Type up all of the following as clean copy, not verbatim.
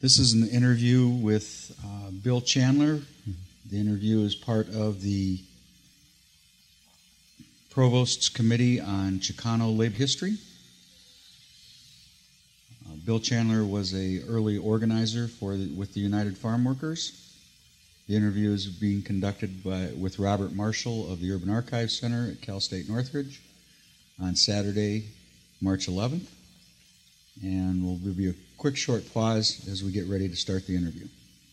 This is an interview with Bill Chandler. The interview is part of the Provost's Committee on Chicano Labor History. Bill Chandler was an early organizer with the United Farm Workers. The interview is being conducted with Robert Marshall of the Urban Archives Center at Cal State Northridge on Saturday, March 11th. And we'll give you a quick short pause as we get ready to start the interview.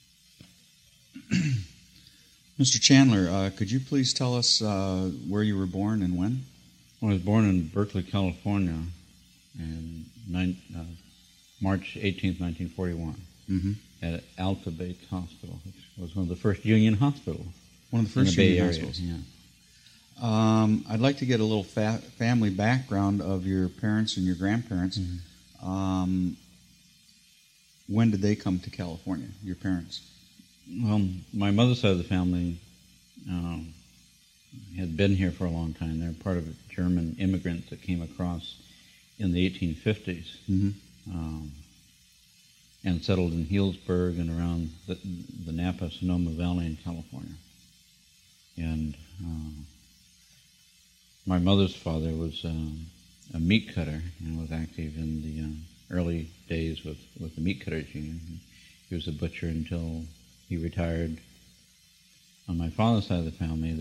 Mr. Chandler, could you please tell us where you were born and when? I was born in Berkeley, California, in March 18th, 1941, at Alta Bates Hospital, which was one of the first union hospitals. One of the first union Bay hospitals. Area, yeah. I'd like to get a little family background of your parents and your grandparents. When did they come to California, your parents? Well, my mother's side of the family had been here for a long time. They're part of German immigrants that came across in the 1850s and settled in Healdsburg and around the Napa-Sonoma Valley in California. And my mother's father was a meat cutter and was active in the early days with the Meat Cutters Union. He was a butcher until he retired. On my father's side of the family,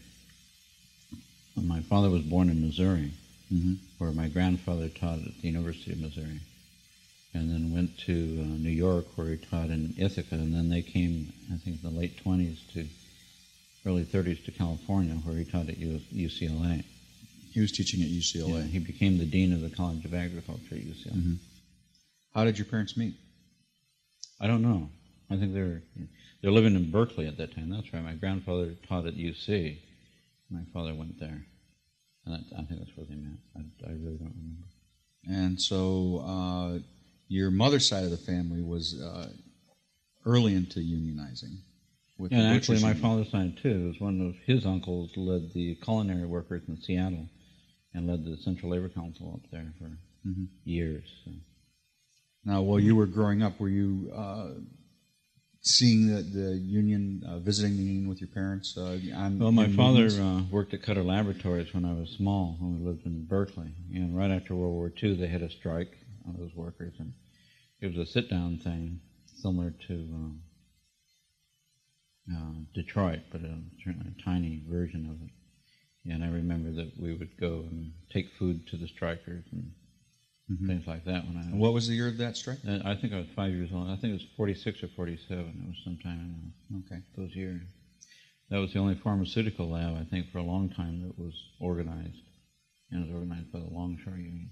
my father was born in Missouri, where my grandfather taught at the University of Missouri, and then went to New York, where he taught in Ithaca, and then they came, I think, in the late 20s to early 30s to California, where he taught at UCLA. He was teaching at UCLA. Yeah, he became the dean of the College of Agriculture at UCLA. How did your parents meet? I don't know. I think they're living in Berkeley at that time. That's right. My grandfather taught at UC. My father went there. And I think that's where they met. I really don't remember. And so your mother's side of the family was early into unionizing. And actually my father's side, too, was one of his uncles led the culinary workers in Seattle and led the Central Labor Council up there for years. So. Now, while you were growing up, were you seeing the union, visiting the union with your parents? Well, my father worked at Cutter Laboratories when I was small, when we lived in Berkeley. And right after World War II, they had a strike on those workers. And it was a sit-down thing, similar to Detroit, but certainly a tiny version of it. And I remember that we would go and take food to the strikers and things like that. When I was, what was the year of that strike? I think I was 5 years old. I think it was 46 or 47. It was sometime in those years. That was the only pharmaceutical lab, I think, for a long time that was organized. And it was organized by the Longshore Union.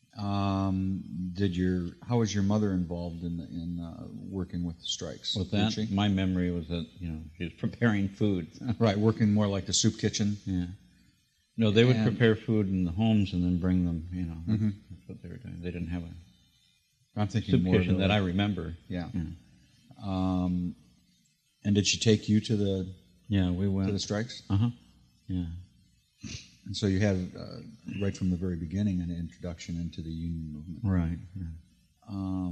How was your mother involved in working with the strikes? With that, my memory was that she was preparing food. Right, working more like the soup kitchen. Yeah. No, they would prepare food in the homes and then bring them. That's what they were doing. They didn't have I'm thinking soup more kitchen that I remember. Yeah. And did she take you to the? Yeah, we went to the strikes. Yeah. And so you had, right from the very beginning, an introduction into the union movement. Right. Yeah.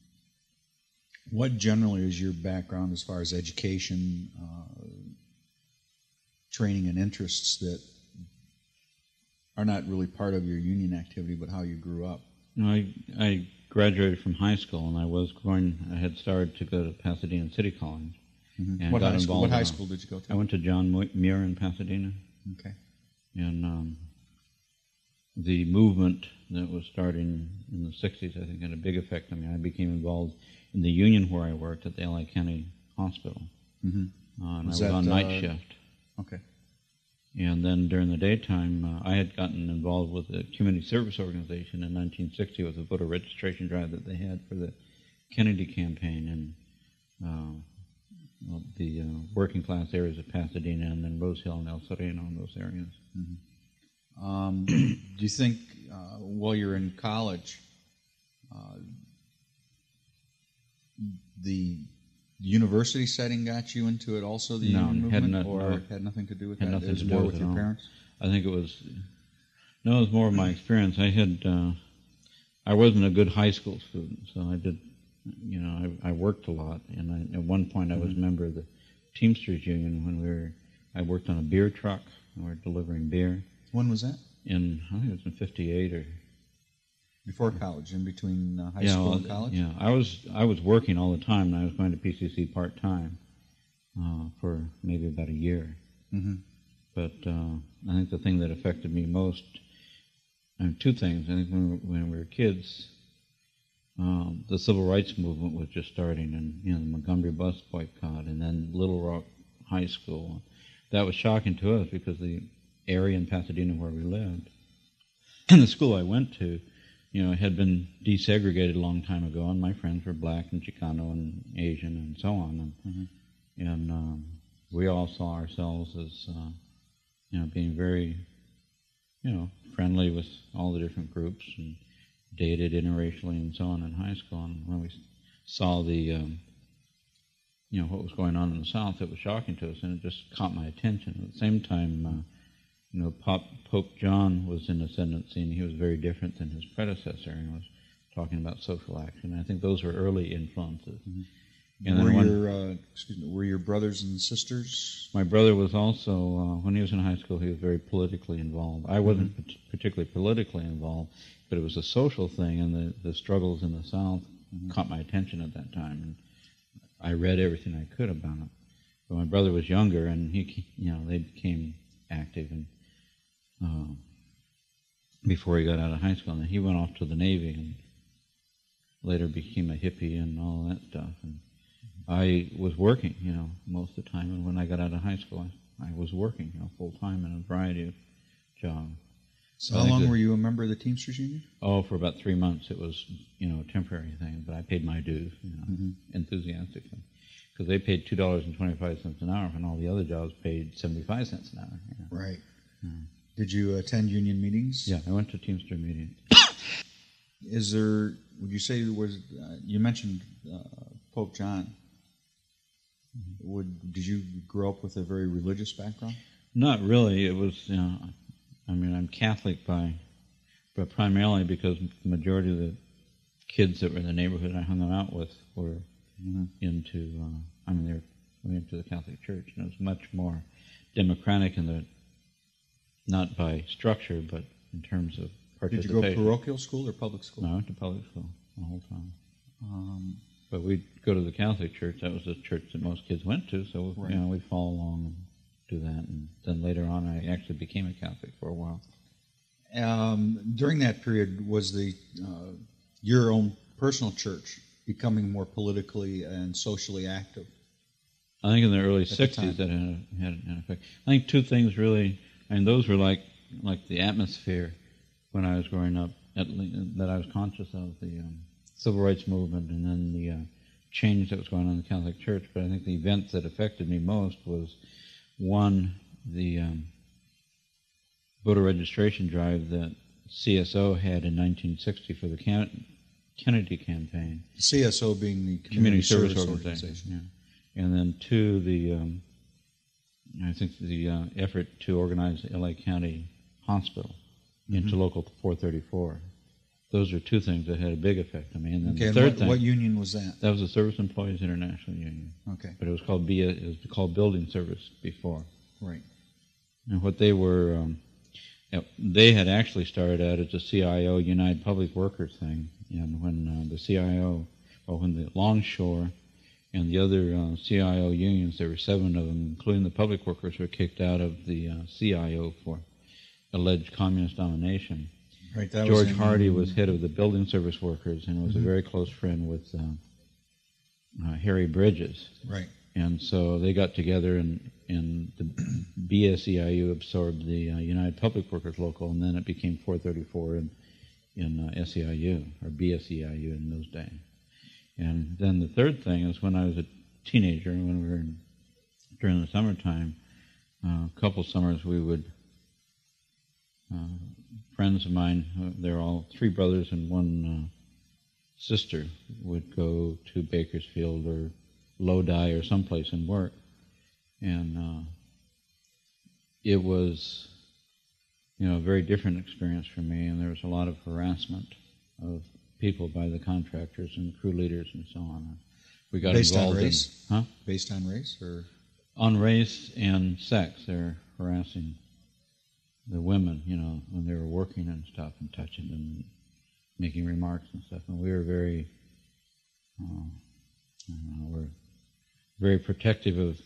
What generally is your background as far as education, training, and interests that are not really part of your union activity, but how you grew up? I graduated from high school, and I had started to go to Pasadena City College. And What high school did you go to? I went to John Muir in Pasadena. Okay. And the movement that was starting in the 60s, I think, had a big effect on me. I became involved in the union where I worked at the L.A. County Hospital. And I was on night shift. Okay. And then during the daytime, I had gotten involved with the community service organization in 1960 with a voter registration drive that they had for the Kennedy campaign and the working class areas of Pasadena and then Rose Hill and El Sereno and those areas. Do you think while you're in college, the university setting got you into it also, the union movement, had nothing to do with that? It was more with your parents? I think it was more of my experience. I wasn't a good high school student, so I did I worked a lot, and at one point I was a member of the Teamsters Union when I worked on a beer truck, and we were delivering beer. When was that? I think it was in '58 or before college, in between high school and college. Yeah, I was working all the time, and I was going to PCC part time for maybe about a year. Mm-hmm. But I think the thing that affected me most, two things. I think when we were kids, the civil rights movement was just starting, and the Montgomery bus boycott, and then Little Rock High School. That was shocking to us because the area in Pasadena where we lived, and the school I went to, had been desegregated a long time ago, and my friends were black and Chicano and Asian and so on, and we all saw ourselves as being very friendly with all the different groups and dated interracially and so on in high school. And when we saw the what was going on in the South, it was shocking to us, and it just caught my attention. At the same time, Pope John was in ascendancy, and he was very different than his predecessor, and was talking about social action. I think those were early influences. Mm-hmm. And were your brothers and sisters? My brother was also, when he was in high school, he was very politically involved. I wasn't particularly politically involved, but it was a social thing, and the struggles in the South caught my attention at that time, and I read everything I could about it. But my brother was younger, and they became active, and before he got out of high school, and he went off to the Navy, and later became a hippie and all that stuff. And I was working, most of the time, and when I got out of high school, I was working, full time in a variety of jobs. So how long were you a member of the Teamsters Union? Oh, for about 3 months. It was, a temporary thing, but I paid my dues, enthusiastically, because they paid $2.25 an hour, and all the other jobs paid 75 cents an hour. Right. Yeah. Did you attend union meetings? Yeah, I went to Teamster meetings. Would you say you mentioned Pope John? Did you grow up with a very religious background? Not really. It was, I'm Catholic but primarily because the majority of the kids that were in the neighborhood I hung out with were into, they were into the Catholic Church, and it was much more democratic not by structure, but in terms of participation. Did you go parochial school or public school? No, I went to public school the whole time. But we'd go to the Catholic Church. That was the church that most kids went to, so we'd follow along and do that. And then later on, I actually became a Catholic for a while. During that period, was your own personal church becoming more politically and socially active? I think in the early 60s that had an effect. I think two things really, those were like the atmosphere when I was growing up, that I was conscious of, the civil rights movement and then the change that was going on in the Catholic Church. But I think the event that affected me most was, one, the voter registration drive that CSO had in 1960 for the Kennedy campaign. CSO being the Community Service Organization. Yeah. And then two, I think the effort to organize the LA County Hospital into Local 434. Those are two things that had a big effect on me. And then the third thing. What union was that? That was the Service Employees International Union. Okay. But it was called Building Service before. Right. And what they were, they had actually started out as a CIO United Public Workers thing. And when the CIO, when the Longshore and the other CIO unions, there were 7 of them, including the public workers, were kicked out of the CIO for alleged communist domination. Right, George Hardy was head of the building service workers and was a very close friend with Harry Bridges. Right. And so they got together, and the BSEIU absorbed the United Public Workers Local, and then it became 434 in SEIU, or BSEIU in those days. And then the third thing is when I was a teenager, when we were during the summertime, a couple summers we would, friends of mine, they're all 3 brothers and 1 sister, would go to Bakersfield or Lodi or someplace and work. And it was, a very different experience for me, and there was a lot of harassment of people by the contractors and crew leaders and so on. We got Based on involved race? in Based on race, or on race and sex. They're harassing the women, when they were working and stuff, and touching them, and making remarks and stuff. And we were very, we're very protective of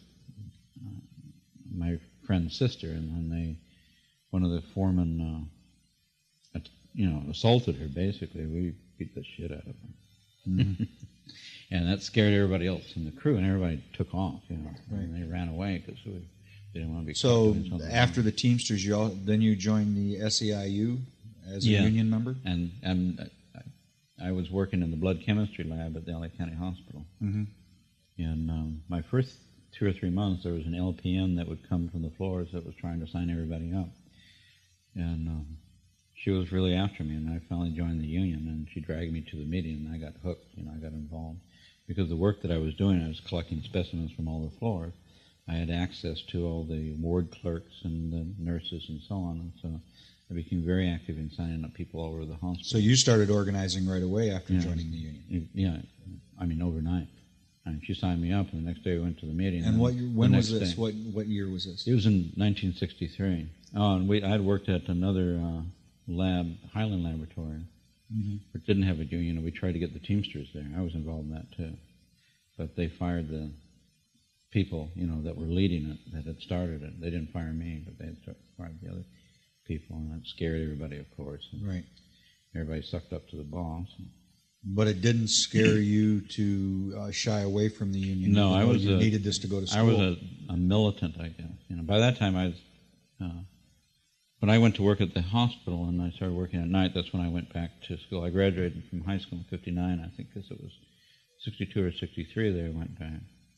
my friend's sister. And when one of the foremen, assaulted her, basically, we beat the shit out of her. Mm-hmm. And that scared everybody else in the crew, and everybody took off, Right. And they ran away because they didn't want to be. So after the Teamsters, then you joined the SEIU as a union member? And I was working in the blood chemistry lab at the LA County Hospital. Mm-hmm. And my first 2 or 3 months, there was an LPN that would come from the floors that was trying to sign everybody up. And she was really after me, and I finally joined the union, and she dragged me to the meeting, and I got hooked. I got involved. Because the work that I was doing, I was collecting specimens from all the floors. I had access to all the ward clerks and the nurses and so on, and so I became very active in signing up people all over the hospital. So you started organizing right away after joining the union? Yeah, overnight. And she signed me up, and the next day we went to the meeting. And when was this? What year was this? It was in 1963. Oh, and I had worked at another lab, Highland Laboratory, which didn't have a union. We tried to get the Teamsters there. I was involved in that too. But they fired the people, that were leading it, that had started it. They didn't fire me, but they had fired the other people, and that scared everybody, of course. And right. Everybody sucked up to the boss. But it didn't scare you to shy away from the union? No, I was needed this to go to school? I was a militant, I guess. By that time, I was... when I went to work at the hospital and I started working at night, that's when I went back to school. I graduated from high school in 59, I think, because it was 62 or 63 that I went back.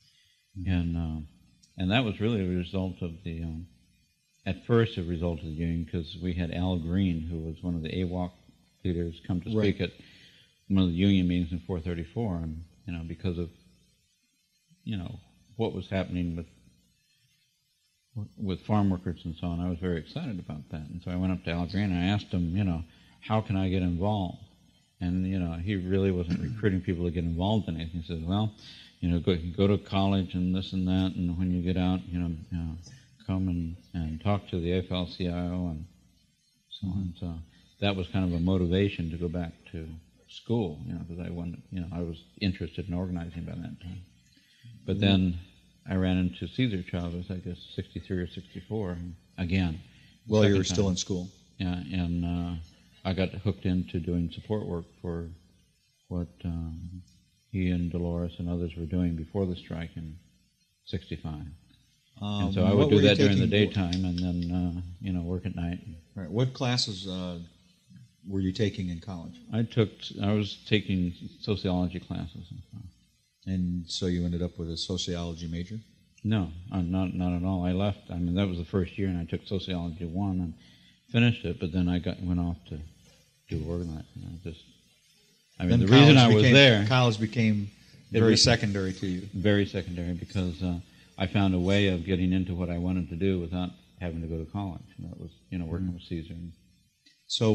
And that was really a result of the, at first a result of the union, because we had Al Green, who was one of the AWOC leaders, come to speak at one of the union meetings in 434, and, because of, what was happening with farm workers and so on, I was very excited about that. And so I went up to Al Green and I asked him, how can I get involved? And, he really wasn't recruiting people to get involved in anything. He said, well, go to college and this and that, and when you get out, come and talk to the AFL-CIO and so on. So that was kind of a motivation to go back to school, because I was interested in organizing by that time. But then I ran into Cesar Chavez, I guess, 63 or 64, again. Well, you were still in school. Yeah, and I got hooked into doing support work for what he and Dolores and others were doing before the strike in 65. And so I would do that during the daytime and then, work at night. Right. What classes were you taking in college? I was taking sociology classes. And so you ended up with a sociology major? No, not at all. I left. That was the first year, and I took sociology 1 and finished it. But then I went off to do organizing. The reason I was there, college became very secondary to you. Very secondary, because I found a way of getting into what I wanted to do without having to go to college. And that was, working with Cesar. So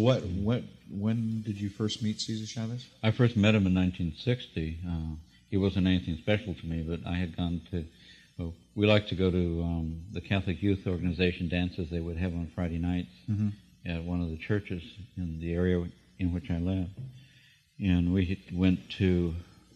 when did you first meet Cesar Chavez? I first met him in 1960. He wasn't anything special to me, but I had gone to, we like to go to the Catholic Youth Organization dances they would have on Friday nights at one of the churches in the area in which I lived. And we went to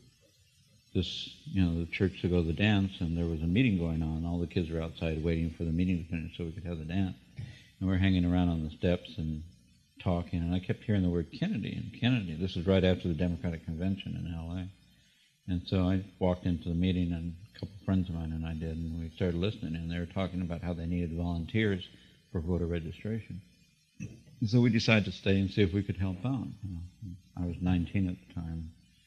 this, the church to go to the dance, and there was a meeting going on. All the kids were outside waiting for the meeting to finish so we could have the dance. And we were hanging around on the steps and talking, and I kept hearing the word Kennedy and Kennedy. This was right after the Democratic Convention in L.A. And so I walked into the meeting, and a couple of friends of mine and I did, and we started listening, and they were talking about how they needed volunteers for voter registration. And so we decided to stay and see if we could help out. I was 19 at the time.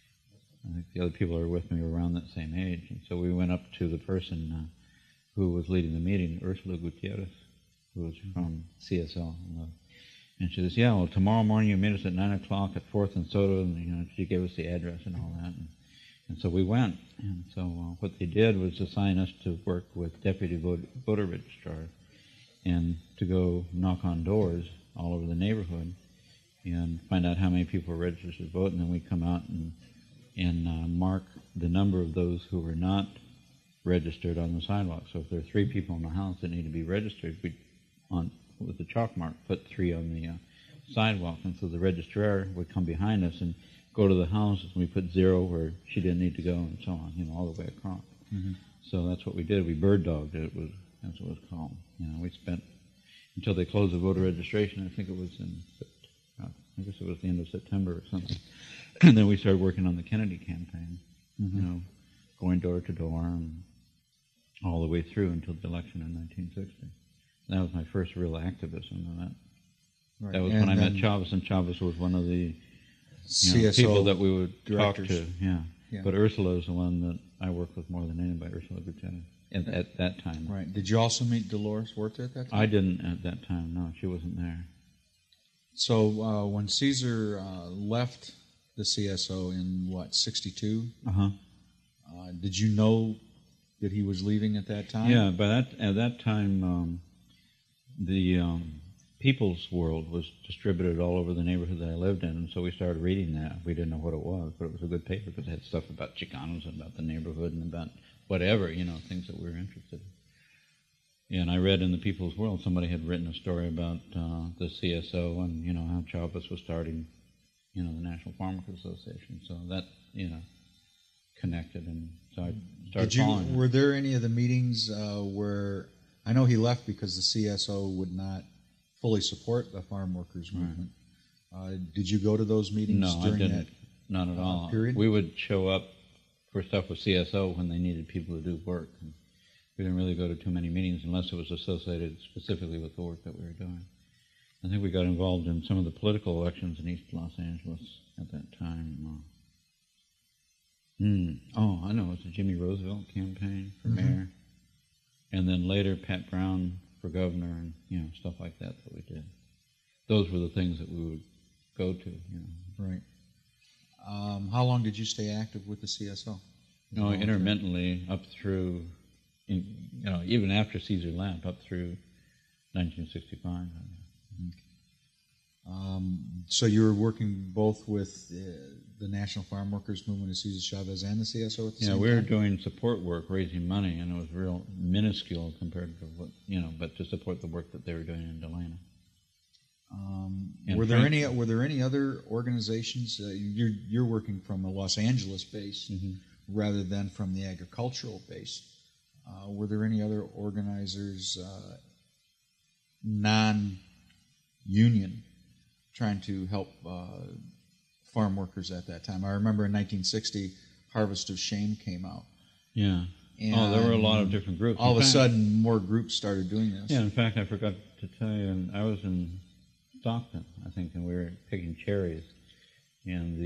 I think the other people who were with me were around that same age. And so we went up to the person who was leading the meeting, Ursula Gutierrez, who was from CSL. And she says, yeah, well, tomorrow morning you meet us at 9 o'clock at 4th and Soto, and she gave us the address and all that. And so we went. And so what they did was assign us to work with deputy voter registrars and to go knock on doors all over the neighborhood and find out how many people were registered to vote, and then we come out and mark the number of those who were not registered on the sidewalk. So if there are 3 people in the house that need to be registered, we, with the chalk mark, put 3 on the sidewalk, and so the registrar would come behind us and go to the houses, and we put 0 where she didn't need to go, and so on, all the way across. Mm-hmm. So that's what we did. We bird dogged it. That's what it was called. We spent until they closed the voter registration. I think it was I guess it was the end of September or something. And then we started working on the Kennedy campaign. Mm-hmm. Going door to door and all the way through until the election in 1960. That was my first real activism, and that was when I met Chavez, and Chavez was one of the people that we would directors. Talk to. Yeah. But Ursula is the one that I worked with more than anybody, Ursula Gutierrez, at that time. Right. Did you also meet Dolores Huerta at that time? I didn't at that time, no. She wasn't there. So when Caesar left the CSO in, 62? Uh-huh. Did you know that he was leaving at that time? Yeah, but at that time, the People's World was distributed all over the neighborhood that I lived in, and so we started reading that. We didn't know what it was, but it was a good paper because it had stuff about Chicanos and about the neighborhood and about whatever, things that we were interested in. Yeah, and I read in the People's World somebody had written a story about the CSO and, how Chavez was starting, the National Farm Workers Association. So that, connected, and so I started following. Were there any of the meetings where, I know he left because the CSO would not fully support the farm workers movement. Right. Did you go to those meetings during I didn't. That not at all. Period? We would show up for stuff with CSO when they needed people to do work. And we didn't really go to too many meetings unless it was associated specifically with the work that we were doing. I think we got involved in some of the political elections in East Los Angeles at that time. I know, it was the Jimmy Roosevelt campaign for mayor. And then later Pat Brown for governor and, stuff like that we did. Those were the things that we would go to, Right. How long did you stay active with the CSO? Intermittently up through, even after Caesar left, up through 1965. So you were working both with the National Farm Workers Movement of Cesar Chavez and the CSO at the same time? Yeah, we were doing support work, raising money, and it was real minuscule compared to what, but to support the work that they were doing in Delano. Were there any other organizations? You're working from a Los Angeles base rather than from the agricultural base. Were there any other organizers, non-union, trying to help farm workers at that time? I remember in 1960, Harvest of Shame came out. Yeah. And there were a lot of different groups. All of a sudden, more groups started doing this. Yeah, in fact, I forgot to tell you, and I was in Stockton, I think, and we were picking cherries, and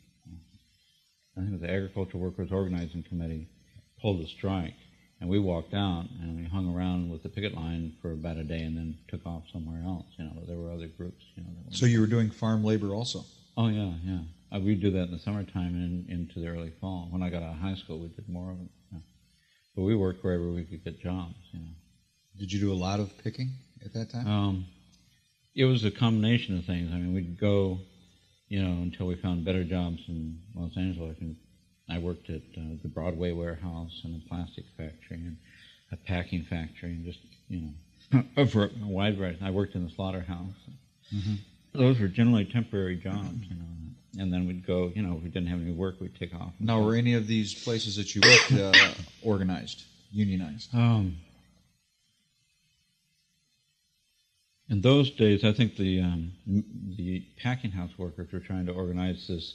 I think it was the Agricultural Workers Organizing Committee pulled a strike, and we walked out, and we hung around with the picket line for about a day and then took off somewhere else, but there were other groups, So you were doing farm labor also? Oh, yeah. We'd do that in the summertime and into the early fall. When I got out of high school, we did more of it. Yeah. But we worked wherever we could get jobs, Did you do a lot of picking at that time? It was a combination of things. I mean, we'd go, until we found better jobs in Los Angeles. I worked at the Broadway warehouse and a plastic factory and a packing factory and just, a wide variety. I worked in the slaughterhouse. Those were generally temporary jobs, And then we'd go, if we didn't have any work, we'd take off. Now, were any of these places that you worked organized, unionized? In those days, I think the packing house workers were trying to organize this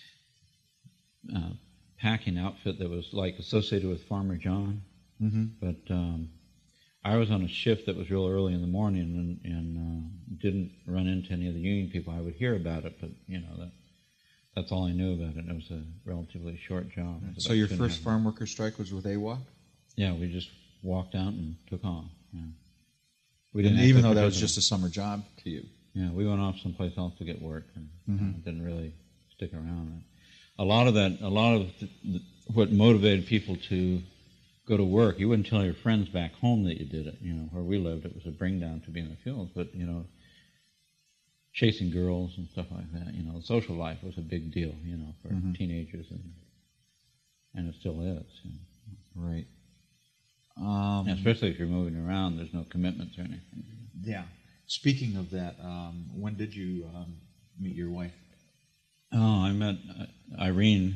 packing outfit that was like associated with Farmer John. But I was on a shift that was real early in the morning and didn't run into any of the union people. I would hear about it, but that's all I knew about it. It was a relatively short job. So your first farm worker strike was with AWOC? Yeah, we just walked out and took off. Yeah. Even though that was just a summer job to you? Yeah, we went off someplace else to get work and didn't really stick around. A lot of what motivated people to go to work, you wouldn't tell your friends back home that you did it. Where we lived, it was a bring down to be in the fields. But, chasing girls and stuff like that. Social life was a big deal, for teenagers, and it still is. Right. And especially if you're moving around, there's no commitments or anything. Yeah. Speaking of that, when did you meet your wife? Oh, I met Irene.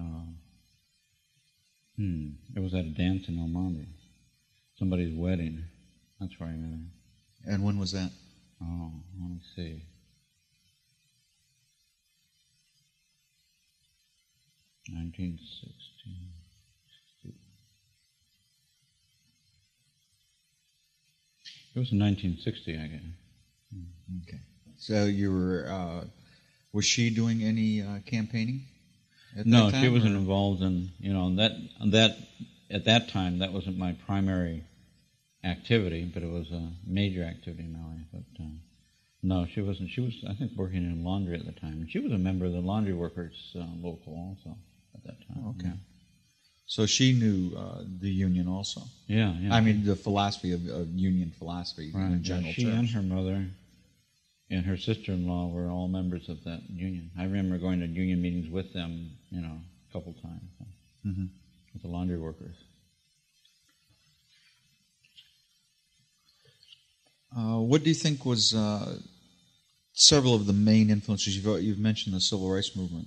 It was at a dance in El Monte. Somebody's wedding. That's where I met her. And when was that? Oh, let me see. It was in 1960, I guess. Okay. So you were, was she doing any campaigning at No, that time? she wasn't involved in, that at that time, that wasn't my primary activity, but it was a major activity in my life. But no, she wasn't. She was, I think, working in laundry at the time. And she was a member of the Laundry Workers Local also at that time. Okay. Yeah. So she knew the union also. Yeah. I mean, the philosophy of union philosophy in general She terms. and her mother and her sister-in-law were all members of that union. I remember going to union meetings with them, a couple times with the laundry workers. What do you think was several of the main influences? You've mentioned the civil rights movement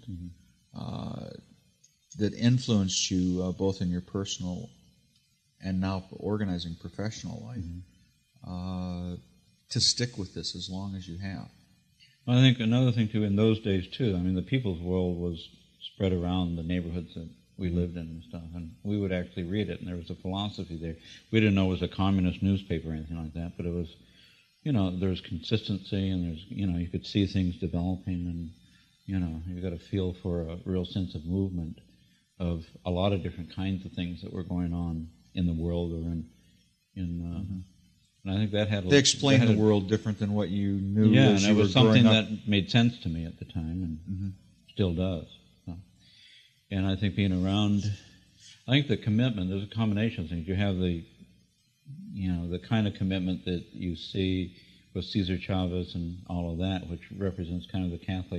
that influenced you both in your personal and now organizing professional life to stick with this as long as you have. Well, I think another thing too, in those days too, I mean, the People's World was spread around the neighborhoods that we lived in and stuff, and we would actually read it, and there was a philosophy there. We didn't know it was a communist newspaper or anything like that, but it was, there was consistency, and there's, you could see things developing, and, you got a feel for a real sense of movement of a lot of different kinds of things that were going on in the world or and I think that had they explained the world different than what you knew. Yeah, as and you it was were growing something up. that made sense to me at the time, and still does. So. And I think being around, I think the commitment. There's a combination of things. You have the kind of commitment that you see with Cesar Chavez and all of that, which represents kind of the Catholic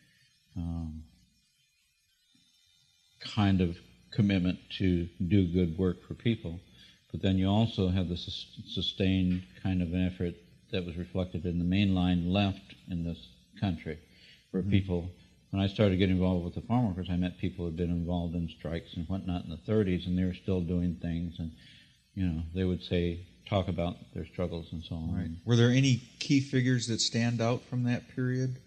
kind of commitment to do good work for people. But then you also have the sustained kind of an effort that was reflected in the mainline left in this country, where people, when I started getting involved with the farm workers, I met people who had been involved in strikes and whatnot in the 30s, and they were still doing things, and, they would talk about their struggles and so on. Right. Were there any key figures that stand out from that period?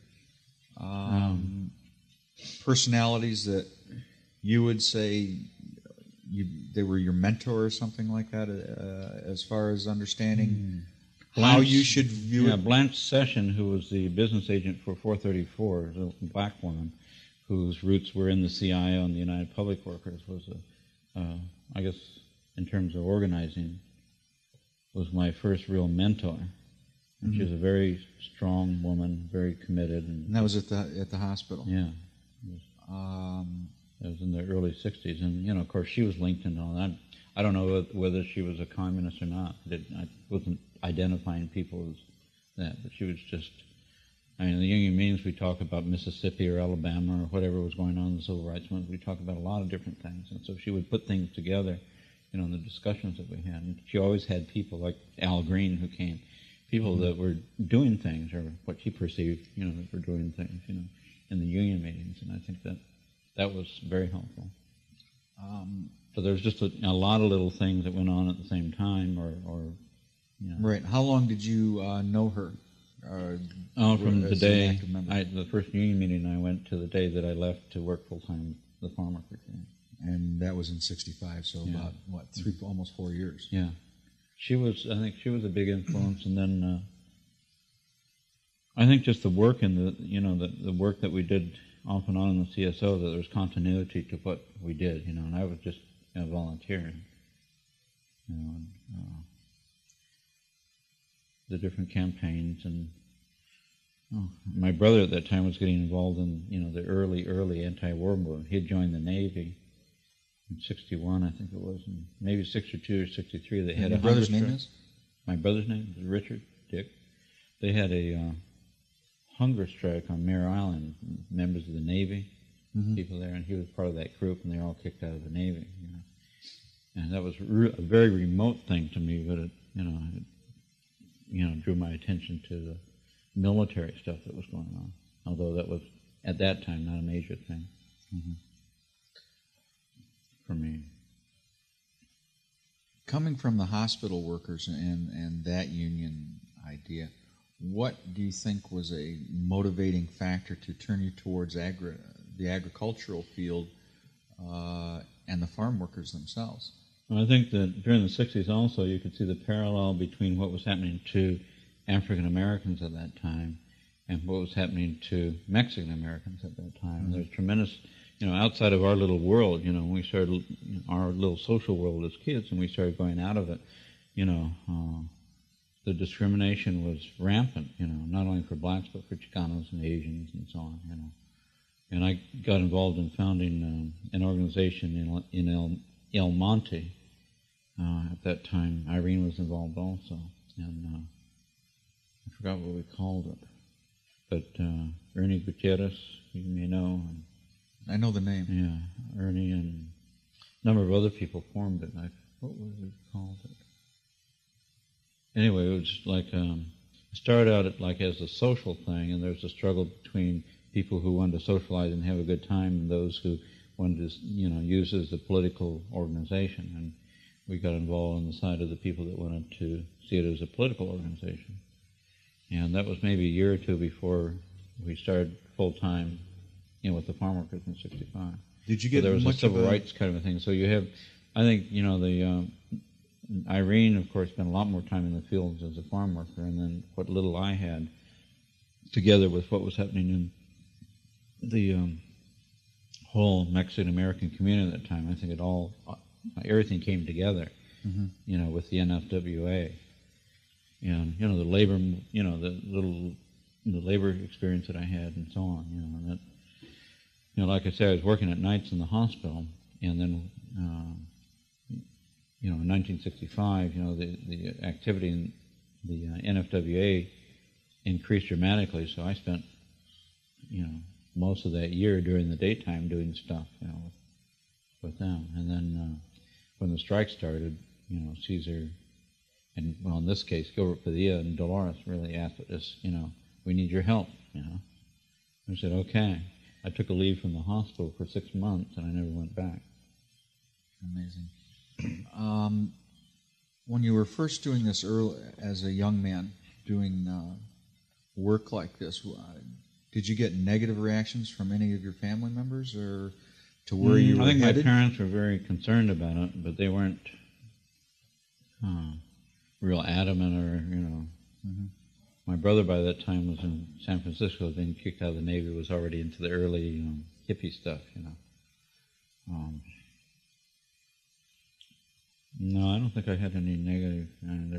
Personalities that you would say they were your mentor or something like that, as far as understanding how you should view it? Blanche Session, who was the business agent for 434, a black woman whose roots were in the CIO and the United Public Workers, was, I guess, in terms of organizing, was my first real mentor. And she was a very strong woman, very committed. And that was at the hospital? Yeah. It was in the early 60s, and, of course, she was linked into all that. I don't know whether she was a communist or not. I wasn't identifying people as that, but she was just, in the union meetings we talk about Mississippi or Alabama or whatever was going on in the civil rights movement. We talk about a lot of different things, and so she would put things together, in the discussions that we had. And she always had people like Al Green who came, people that were doing things, or what she perceived, that were doing things, in the union meetings, and I think that was very helpful. So there's just a lot of little things that went on at the same time, Right. How long did you know her? From the day, the first union meeting I went to, the day that I left to work full-time the farm workers. And that was in 65, so about, almost 4 years. Yeah. I think she was a big influence, and then I think just the work and the work that we did off and on in the CSO, that there was continuity to what we did, and I was just volunteering, the different campaigns, and my brother at that time was getting involved in, the early anti-war movement. He had joined the Navy in 61, I think it was, and maybe 62 or 63. They had your brother's name is? My brother's name is Richard Dick. They had a hunger strike on Mare Island, members of the Navy, people there, and he was part of that group, and they were all kicked out of the Navy. And that was a very remote thing to me, but it drew my attention to the military stuff that was going on, although that was, at that time, not a major thing for me. Coming from the hospital workers and that union idea, what do you think was a motivating factor to turn you towards the agricultural field and the farm workers themselves? Well, I think that during the 60s also you could see the parallel between what was happening to African Americans at that time and what was happening to Mexican Americans at that time. There's tremendous, outside of our little world, when we started our little social world as kids and we started going out of it, the discrimination was rampant, not only for blacks but for Chicanos and Asians and so on, And I got involved in founding an organization in El Monte. At that time, Irene was involved also, and I forgot what we called it. But Ernie Gutierrez, you may know. I know the name. Yeah, Ernie and a number of other people formed it. What was it called? Anyway, it was like it started out as a social thing, and there's a struggle between people who wanted to socialize and have a good time and those who wanted to, use it as a political organization. And we got involved on the side of the people that wanted to see it as a political organization. And that was maybe a year or two before we started full-time, with the farm workers in 65. Did you get there was much a civil rights kind of a thing. So you have, I think, Irene, of course, spent a lot more time in the fields as a farm worker, and then what little I had, together with what was happening in the whole Mexican-American community at that time, I think everything came together, with the NFWA. And, the labor, the labor experience that I had and so on, and that, like I said, I was working at nights in the hospital, and then, in 1965, the activity in the NFWA increased dramatically, so I spent, most of that year during the daytime doing stuff, with them. And then when the strike started, Caesar, and in this case, Gilbert Padilla and Dolores really asked us, we need your help, I said, okay. I took a leave from the hospital for 6 months, and I never went back. Amazing. When you were first doing this as a young man, doing work like this, did you get negative reactions from any of your family members, or to where you were headed? I think my parents were very concerned about it, but they weren't real adamant or, My brother by that time was in San Francisco, being kicked out of the Navy, was already into the early hippie stuff, No, I don't think I had any negative.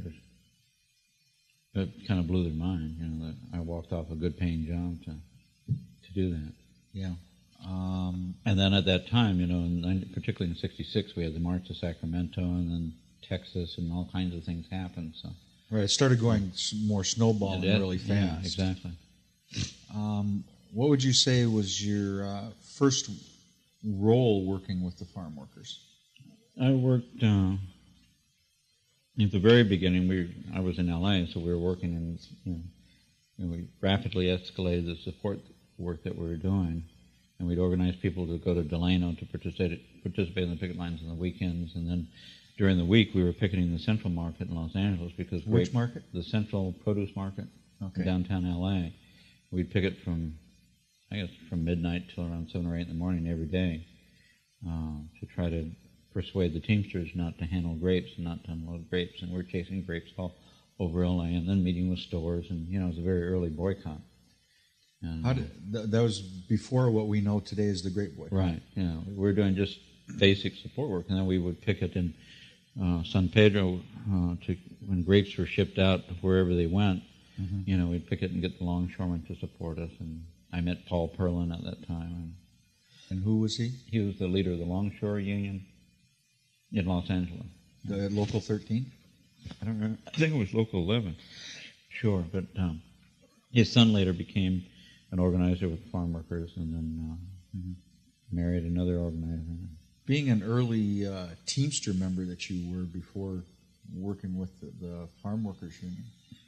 It kind of blew their mind, that I walked off a good-paying job to do that. Yeah. And then at that time, particularly in '66, we had the March to Sacramento, and then Texas, and all kinds of things happened. So. Right, it started going more snowballing really fast. Yeah, exactly. What would you say was your first role working with the farm workers? I worked at the very beginning. I was in LA, so we were working in. We rapidly escalated the support work that we were doing, and we'd organize people to go to Delano to participate in the picket lines on the weekends, and then. During the week, we were picketing the Central Market in Los Angeles because which market? The Central Produce Market in downtown LA. We'd picket from midnight till around 7 or 8 in the morning every day to try to persuade the Teamsters not to handle grapes and not to unload grapes. And we're chasing grapes all over LA, and then meeting with stores, and it was a very early boycott. And, that was before what we know today as the Grape Boycott. Right. We were doing just basic support work, and then we would picket in. San Pedro, when grapes were shipped out wherever they went, we'd picket and get the longshoremen to support us. And I met Paul Perlin at that time. And who was he? He was the leader of the Longshore Union in Los Angeles. The Local 13? I don't remember. I think it was Local 11. Sure, but his son later became an organizer with farm workers, and then married another organizer. Being an early Teamster member that you were before working with the Farm Workers Union,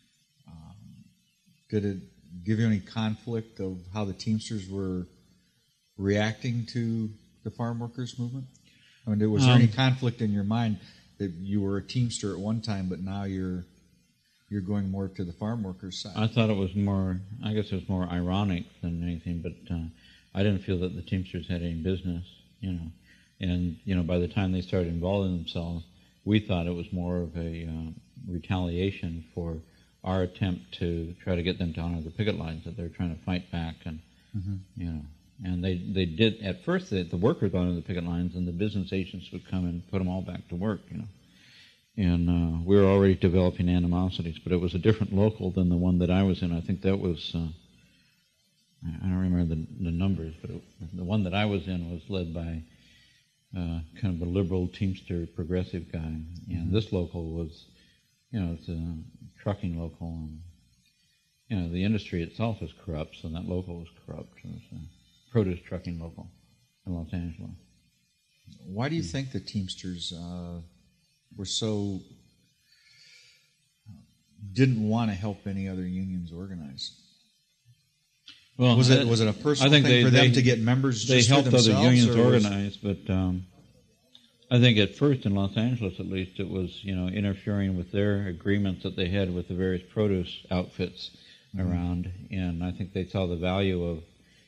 did it give you any conflict of how the Teamsters were reacting to the farm workers movement? I mean, was there any conflict in your mind that you were a Teamster at one time, but now you're going more to the farm workers side? I thought it was more, I guess it was more ironic than anything, but I didn't feel that the Teamsters had any business, And, by the time they started involving themselves, we thought it was more of a retaliation for our attempt to try to get them to honor the picket lines, that they're trying to fight back. And, and they did, at first, the workers honored the picket lines, and the business agents would come and put them all back to work, And we were already developing animosities, but it was a different local than the one that I was in. I think that was, I don't remember the numbers, but the one that I was in was led by kind of a liberal Teamster progressive guy. And this local was, it's a trucking local, and, the industry itself is corrupt, so that local was corrupt. It was a produce trucking local in Los Angeles. Why do you think the Teamsters were so didn't want to help any other unions organize? Well, was it a personal thing for them to get members? They just helped for other themselves, unions organize, but I think at first in Los Angeles, at least, it was interfering with their agreements that they had with the various produce outfits around, and I think they saw the value of,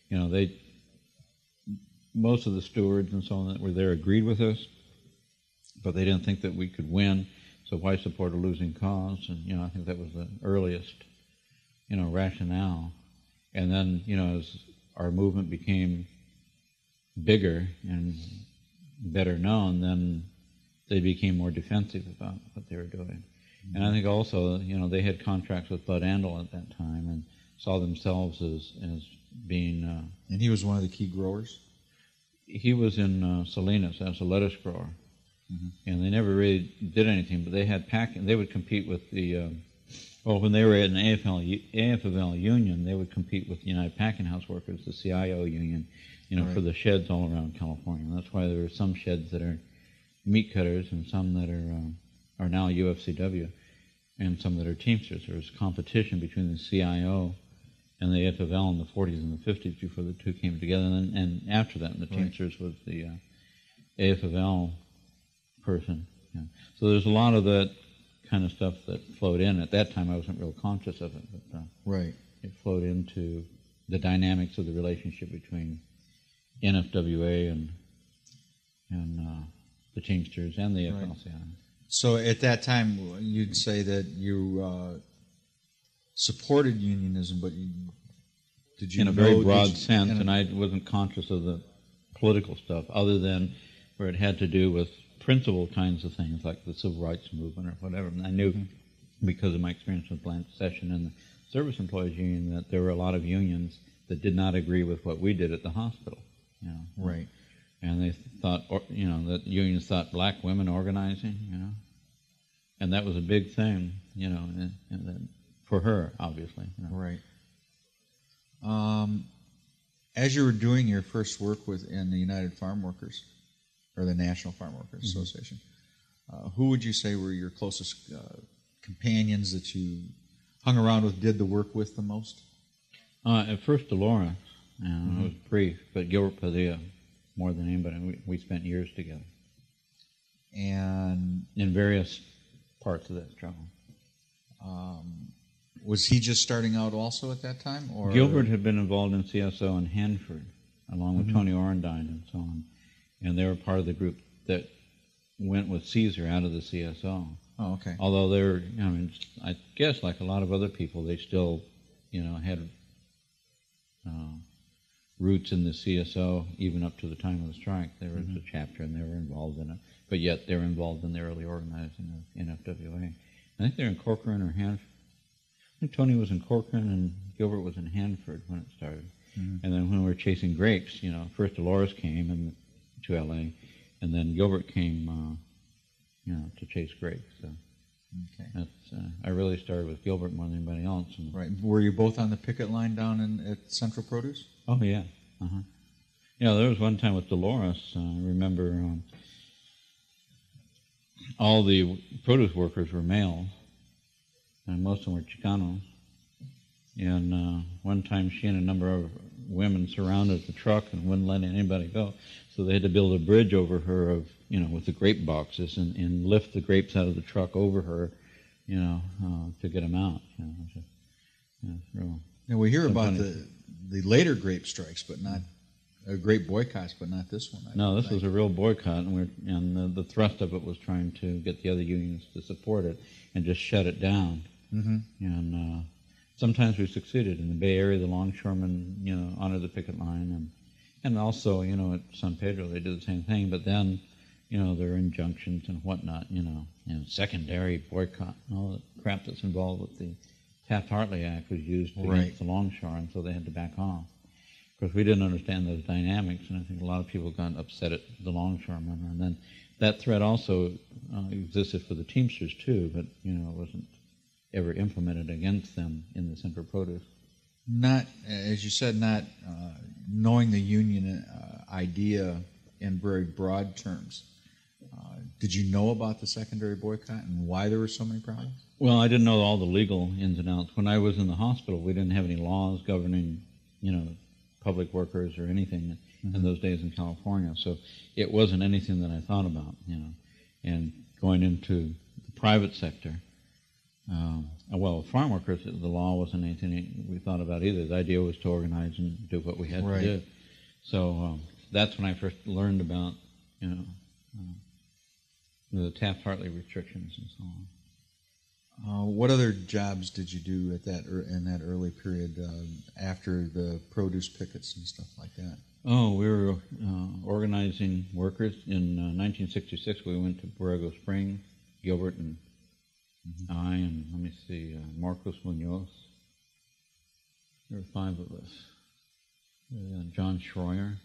most of the stewards and so on that were there agreed with us, but they didn't think that we could win, so why support a losing cause? And, I think that was the earliest, rationale. And then, as our movement became bigger and better known, then they became more defensive about what they were doing. And I think also, they had contracts with Bud Andel at that time and saw themselves as being... and he was one of the key growers? He was in Salinas as a lettuce grower. And they never really did anything, but they had packing. They would compete with the... when they were in the AFL union, they would compete with the United Packing House Workers, the CIO union, for the sheds all around California. And that's why there are some sheds that are meat cutters and some that are now UFCW and some that are Teamsters. There was competition between the CIO and the AFL in the 40s and the 50s before the two came together. And after that, the Teamsters was the AFL person. Yeah. So there's a lot of that kind of stuff that flowed in. At that time, I wasn't real conscious of it, but it flowed into the dynamics of the relationship between NFWA and the Teamsters and the AFL-CIO. So at that time, you'd say that you supported unionism, but did you in a very broad sense, and I wasn't conscious of the political stuff, other than where it had to do with principal kinds of things like the civil rights movement or whatever. And I knew because of my experience with Blanche Session and the Service Employees Union that there were a lot of unions that did not agree with what we did at the hospital. Right. And they thought, that unions thought black women organizing, and that was a big thing, and for her, obviously. Right. As you were doing your first work in the United Farm Workers, or the National Farm Workers Association, who would you say were your closest companions that you hung around with, did the work with the most? At first, Dolores. It was brief, but Gilbert Padilla, more than anybody. We spent years together. And in various parts of that struggle. Was he just starting out also at that time? Or Gilbert had been involved in CSO in Hanford, along with Tony Orendine and so on. And they were part of the group that went with Caesar out of the CSO. Oh, okay. Although they're, I guess like a lot of other people, they still, had roots in the CSO even up to the time of the strike. There was a chapter and they were involved in it. But yet they were involved in the early organizing of NFWA. I think they're in Corcoran or Hanford. I think Tony was in Corcoran and Gilbert was in Hanford when it started. And then when we were chasing grapes, first Dolores came to L.A., and then Gilbert came, to chase grapes. So. Okay. That's I really started with Gilbert more than anybody else. And, Right. Were you both on the picket line down at Central Produce? oh yeah. Uh-huh. Yeah, there was one time with Dolores. I remember all the produce workers were male, and most of them were Chicanos. And one time she and a number of women surrounded the truck and wouldn't let anybody go. So they had to build a bridge over her with the grape boxes and lift the grapes out of the truck over her, to get them out. Real. Now we hear about funny. the later grape strikes, but not grape boycotts, but not this one. No, this was a real boycott, and the thrust of it was trying to get the other unions to support it and just shut it down. Mm-hmm. And sometimes we succeeded. In the Bay Area, the longshoremen, honored the picket line, and also, at San Pedro, they did the same thing. But then, there are injunctions and whatnot, secondary boycott, and all the crap that's involved with the Taft-Hartley Act was used against the longshore, and so they had to back off. Of course, we didn't understand those dynamics, and I think a lot of people got upset at the longshoremen. And then that threat also existed for the Teamsters too, but it wasn't ever implemented against them in the Central Produce. Not, as you said, not knowing the union idea in very broad terms. Did you know about the secondary boycott and why there were so many problems? Well, I didn't know all the legal ins and outs. When I was in the hospital, we didn't have any laws governing, public workers or anything in those days in California. So it wasn't anything that I thought about, And going into the private sector, farm workers, the law wasn't anything we thought about either. The idea was to organize and do what we had to do. So that's when I first learned about, the Taft-Hartley restrictions and so on. What other jobs did you do in that early period after the produce pickets and stuff like that? Oh, we were organizing workers. In 1966, we went to Borrego Springs, Gilbert and I, and let me see, Marcos Munoz. There were 5 of us. John Schroyer.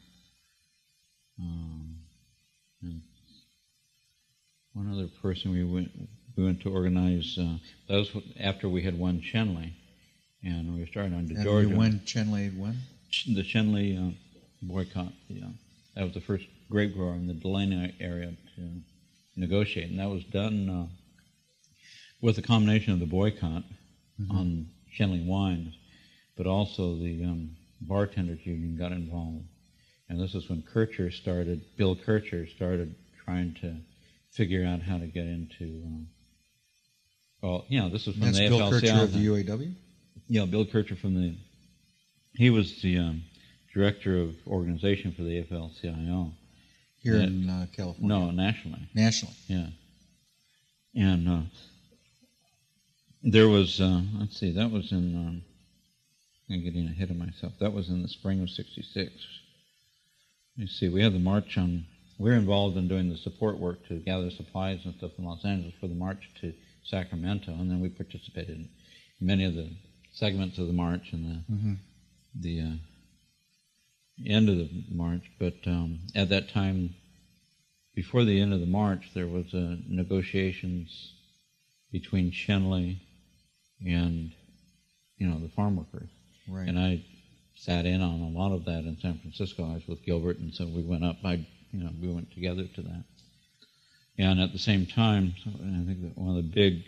And one other person we went to organize. That was after we had won Chenley, and we were starting on to Georgia. And you won Chenley when? The Chenley boycott. That was the first grape grower in the Delano area to negotiate, and that was done with a combination of the boycott on Chenley wines, but also the bartenders union got involved, and this is when Bill Kircher started trying to figure out how to get into. This was from That's the AFL-CIO. Bill Kircher of the UAW? Yeah, Bill Kircher he was the director of organization for the AFL-CIO. Here in California? No, nationally. Nationally? Yeah. And there was, let's see, that was in, I'm getting ahead of myself. That was in the spring of '66. Let me see, we had the march on. We were involved in doing the support work to gather supplies and stuff in Los Angeles for the march to Sacramento, and then we participated in many of the segments of the march and the end of the march. But at that time, before the end of the march, there was negotiations between Chenley and the farm workers, right. And I sat in on a lot of that in San Francisco. I was with Gilbert, and so we went up. We went together to that. And at the same time, I think that one of the big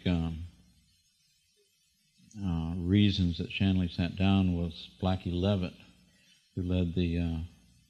reasons that Chenley sat down was Blackie Levitt, who led the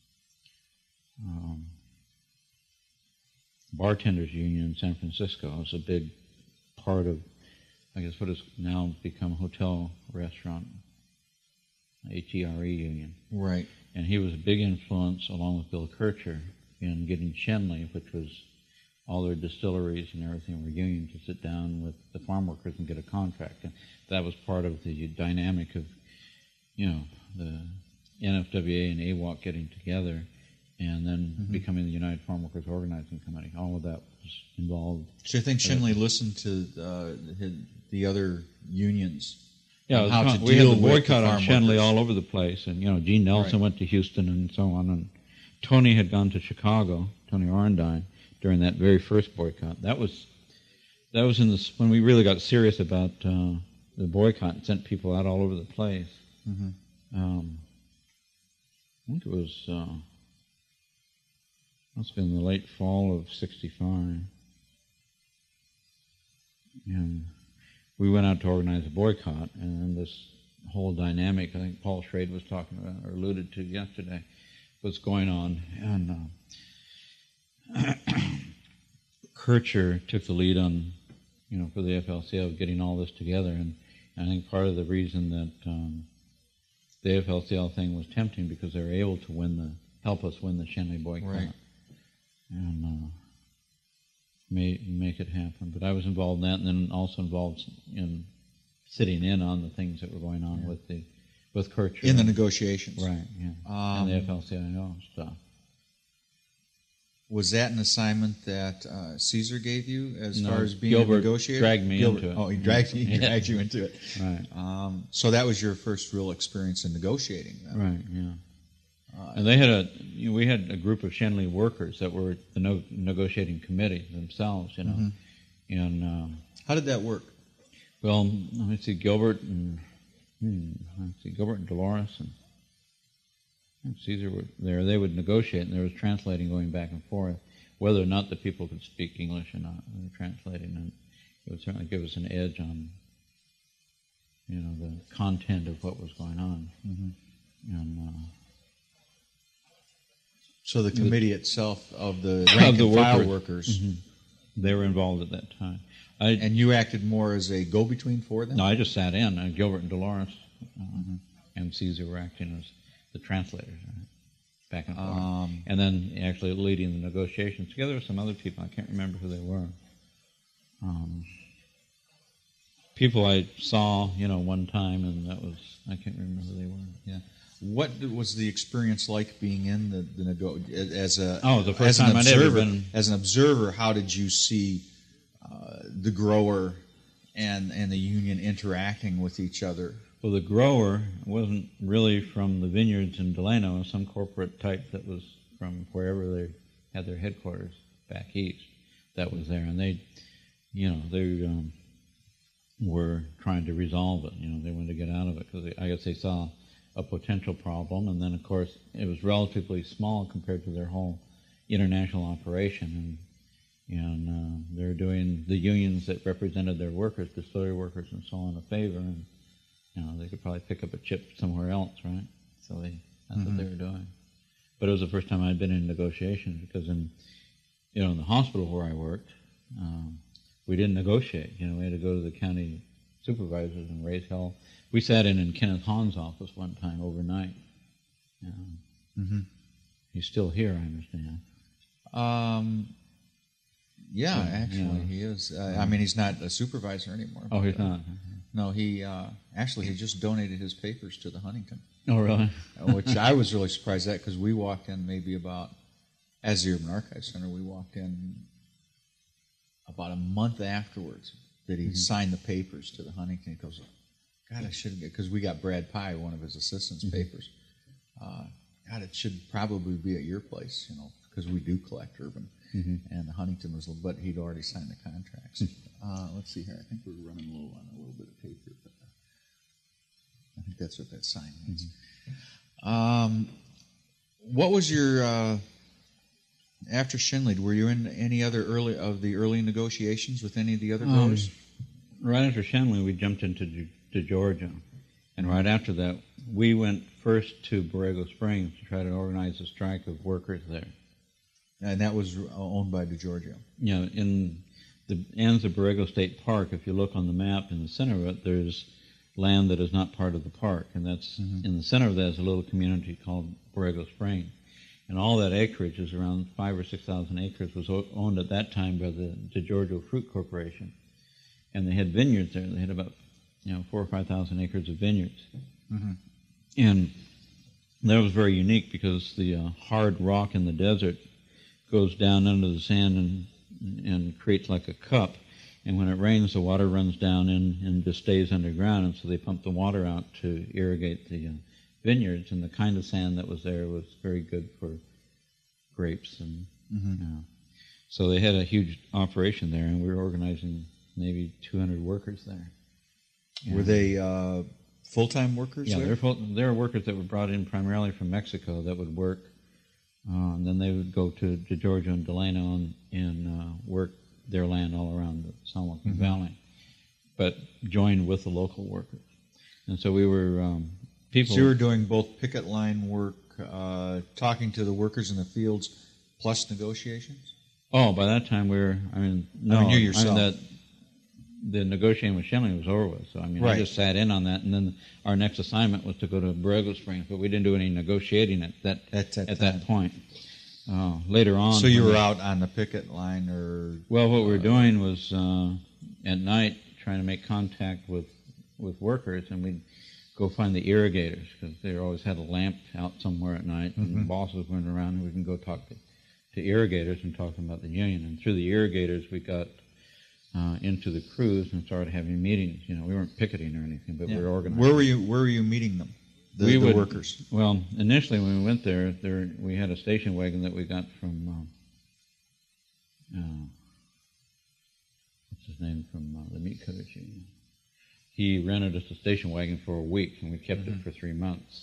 bartenders union in San Francisco. It was a big part of, I guess, what has now become a hotel restaurant, HERE union. Right. And he was a big influence, along with Bill Kircher, in getting Chenley, which was all their distilleries and everything were union, to sit down with the farm workers and get a contract. And that was part of the dynamic of, the NFWA and AWOC getting together and then becoming the United Farm Workers Organizing Committee. All of that was involved. So you think Chenley listened to the other unions? Yeah, we had the boycott on Chenley all over the place. And, Gene Nelson went to Houston and so on. And Tony had gone to Chicago, Tony Arendine, during that very first boycott. That was that was when we really got serious about the boycott and sent people out all over the place. I think it was must have been the late fall of '65, and we went out to organize a boycott, and this whole dynamic I think Paul Schrade was talking about or alluded to yesterday was going on, and Kircher took the lead on, for the AFL-CIO getting all this together, and I think part of the reason that the AFL-CIO thing was tempting because they were able to help us win the Shenley boycott, right, and make it happen. But I was involved in that, and then also involved in sitting in on the things that were going on with Kircher in the negotiations, right? Yeah, and the AFL-CIO stuff. Was that an assignment that Caesar gave you as far as being Gilbert a negotiator? Dragged me into it. Oh, he dragged you into it. Right. So that was your first real experience in negotiating, then. Right. Yeah. And they had we had a group of Shenley workers that were the negotiating committee themselves, and how did that work? Well, let me see, Gilbert and Dolores and Caesar were there. They would negotiate, and there was translating going back and forth. Whether or not the people could speak English or not, they were translating, and it would certainly give us an edge on, the content of what was going on. And so the committee itself of the rank and file workers, they were involved at that time. And you acted more as a go-between for them? No, I just sat in. Gilbert and Dolores and Caesar were acting as the translators, back and forth. And then actually leading the negotiations together with some other people. I can't remember who they were. People I saw, one time, and I can't remember who they were. Yeah. What was the experience like being in the as the first time I'd ever been. As an observer, how did you see the grower and the union interacting with each other? Well, the grower wasn't really from the vineyards in Delano. It was some corporate type that was from wherever they had their headquarters back east that was there. And they were trying to resolve it. They wanted to get out of it because I guess they saw a potential problem. And then, of course, it was relatively small compared to their whole international operation. And they're doing the unions that represented their workers, distillery workers and so on, a favor. And they could probably pick up a chip somewhere else, right? So that's what they were doing. But it was the first time I'd been in negotiations because in the hospital where I worked, we didn't negotiate. We had to go to the county supervisors and raise hell. We sat in Kenneth Hahn's office one time overnight. He's still here, I understand. Yeah, actually, he is. I mean, he's not a supervisor anymore. Oh, he's not? No, he just donated his papers to the Huntington. Oh, really? Which I was really surprised at because we walked in as the Urban Archives Center, we walked in about a month afterwards that he signed the papers to the Huntington. He goes, God, I should get, because we got Brad Pye, one of his assistants' papers. God, it should probably be at your place, because we do collect Urban. And the Huntington was, but he'd already signed the contracts. Let's see here. I think we're running low on a little bit of paper, but I think that's what that sign means. What was your after Shenley? Were you in any other early negotiations with any of the other growers? Right after Shenley, we jumped into Georgia, and right after that, we went first to Borrego Springs to try to organize a strike of workers there. And that was owned by DeGiorgio. In the ends of Borrego State Park, if you look on the map in the center of it, there's land that is not part of the park, and that's in the center of that is a little community called Borrego Springs. And all that acreage is around 5,000 or 6,000 acres, was owned at that time by the DeGiorgio Fruit Corporation. And they had vineyards there. They had about 4,000 or 5,000 acres of vineyards. And that was very unique because the hard rock in the desert goes down under the sand and creates like a cup. And when it rains, the water runs down and just stays underground. And so they pump the water out to irrigate the vineyards. And the kind of sand that was there was very good for grapes. And so they had a huge operation there, and we were organizing maybe 200 workers there. Were they full-time workers Yeah, there? they're workers that were brought in primarily from Mexico that would work, and then they would go to Georgia and Delano and work their land all around the San Joaquin Valley, but joined with the local workers. And so we were people. So you were doing both picket line work, talking to the workers in the fields, plus negotiations? Oh, by that time we were. No, you yourself. The negotiating with Schenley was over with. So I Right. just sat in on that, and then our next assignment was to go to Borrego Springs, but we didn't do any negotiating at that point. Later on, So you were out on the picket line, or well, what we were doing was at night trying to make contact with workers, and we'd go find the irrigators because they always had a lamp out somewhere at night, and the bosses went around, and we can go talk to irrigators and talk about the union. And through the irrigators, we got into the crews and started having meetings. We weren't picketing or anything, but we were organizing. Where were you meeting them? The workers. Well, initially when we went there, we had a station wagon that we got from what's his name, from the meat cutters union. He rented us a station wagon for a week, and we kept it for 3 months.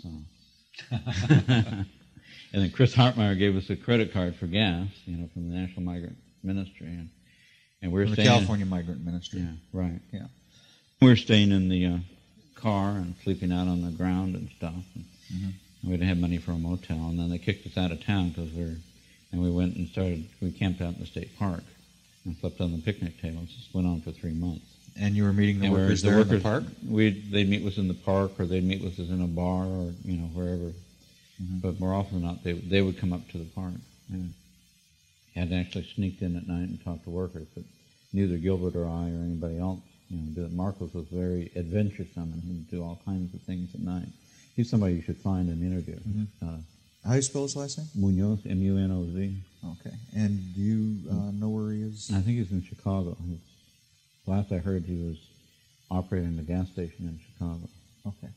And then Chris Hartmeyer gave us a credit card for gas, from the National Migrant Ministry, and we were From the staying California Migrant Ministry. Yeah, right. Yeah. We were staying in the car and sleeping out on the ground and stuff. And we didn't have money for a motel, and then they kicked us out of town and we went and we camped out in the state park and slept on the picnic tables. This went on for 3 months. And you were meeting the workers there in the park? They'd meet with us in the park, or they'd meet with us in a bar, or wherever. But more often than not, they would come up to the park. And had actually sneaked in at night and talked to workers, but neither Gilbert or I or anybody else did it. Marcos was very adventuresome, and he'd do all kinds of things at night. He's somebody you should find and interview. How do you spell his last name? Munoz, M-U-N-O-Z. Okay. And do you know where he is? I think he's in Chicago. Last I heard, he was operating the gas station in Chicago. Okay.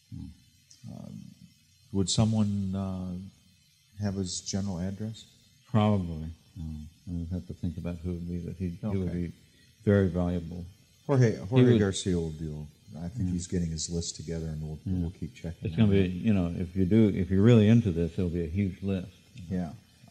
Would someone have his general address? Probably. I would have to think about who it would be, but he would be very valuable. Jorge Garcia will deal. I think he's getting his list together, and we'll keep checking. It's going to be, if you're really into this, it'll be a huge list. Yeah.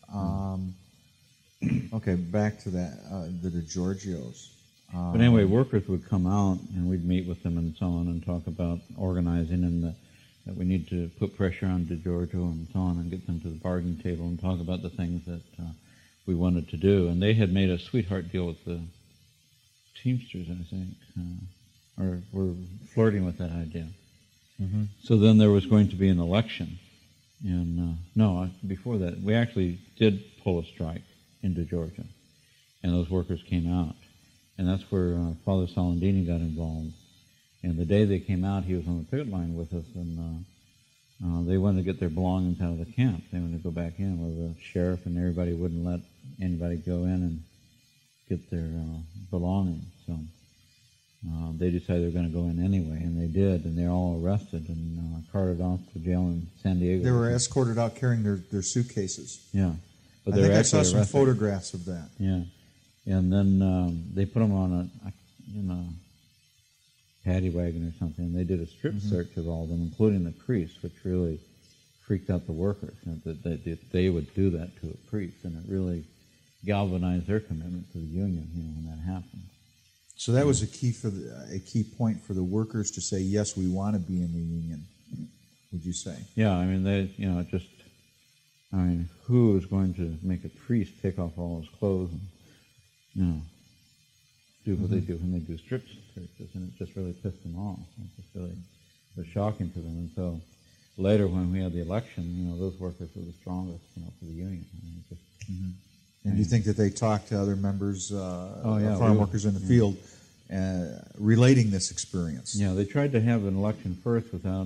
Okay, back to that, the DeGiorgios. But anyway, workers would come out, and we'd meet with them and so on, and talk about organizing, and that we need to put pressure on DeGiorgio and so on, and get them to the bargaining table and talk about the things that we wanted to do. And they had made a sweetheart deal with the Teamsters, I think, or were flirting with that idea. So then there was going to be an election. And before that, we actually did pull a strike into Georgia, and those workers came out. And that's where Father Salandini got involved. And the day they came out, he was on the picket line with us, and they wanted to get their belongings out of the camp. They wanted to go back in, where the sheriff and everybody wouldn't let anybody go in and get their belongings. So they decided they were going to go in anyway, and they did, and they're all arrested and carted off to jail in San Diego. They were escorted out carrying their suitcases. Yeah. But I think I saw some photographs of that. Yeah. And then they put them on a paddy wagon or something, and they did a strip search of all of them, including the priest, which really freaked out the workers, that they would do that to a priest, and it really galvanized their commitment to the union, when that happened. So that was a key point for the workers to say, yes, we want to be in the union, would you say? Yeah, I mean, who is going to make a priest take off all his clothes and, do what they do when they do strip searches, and it just really pissed them off. It just really was shocking to them. And so later when we had the election, those workers were the strongest, for the union. And do you think that they talked to other members, farm workers in the field, relating this experience? Yeah, they tried to have an election first without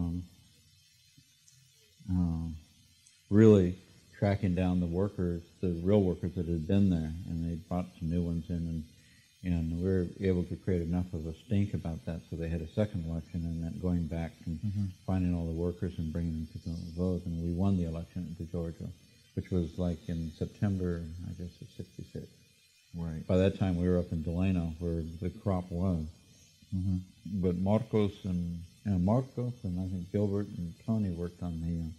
really tracking down the workers, the real workers that had been there, and they brought some new ones in, and we were able to create enough of a stink about that, so they had a second election, and then going back and finding all the workers and bringing them to vote, and we won the election to Georgia, which was like in September, I guess, of '66. Right. By that time, we were up in Delano, where the crop was. Mm-hmm. But Marcos and I think Gilbert and Tony worked on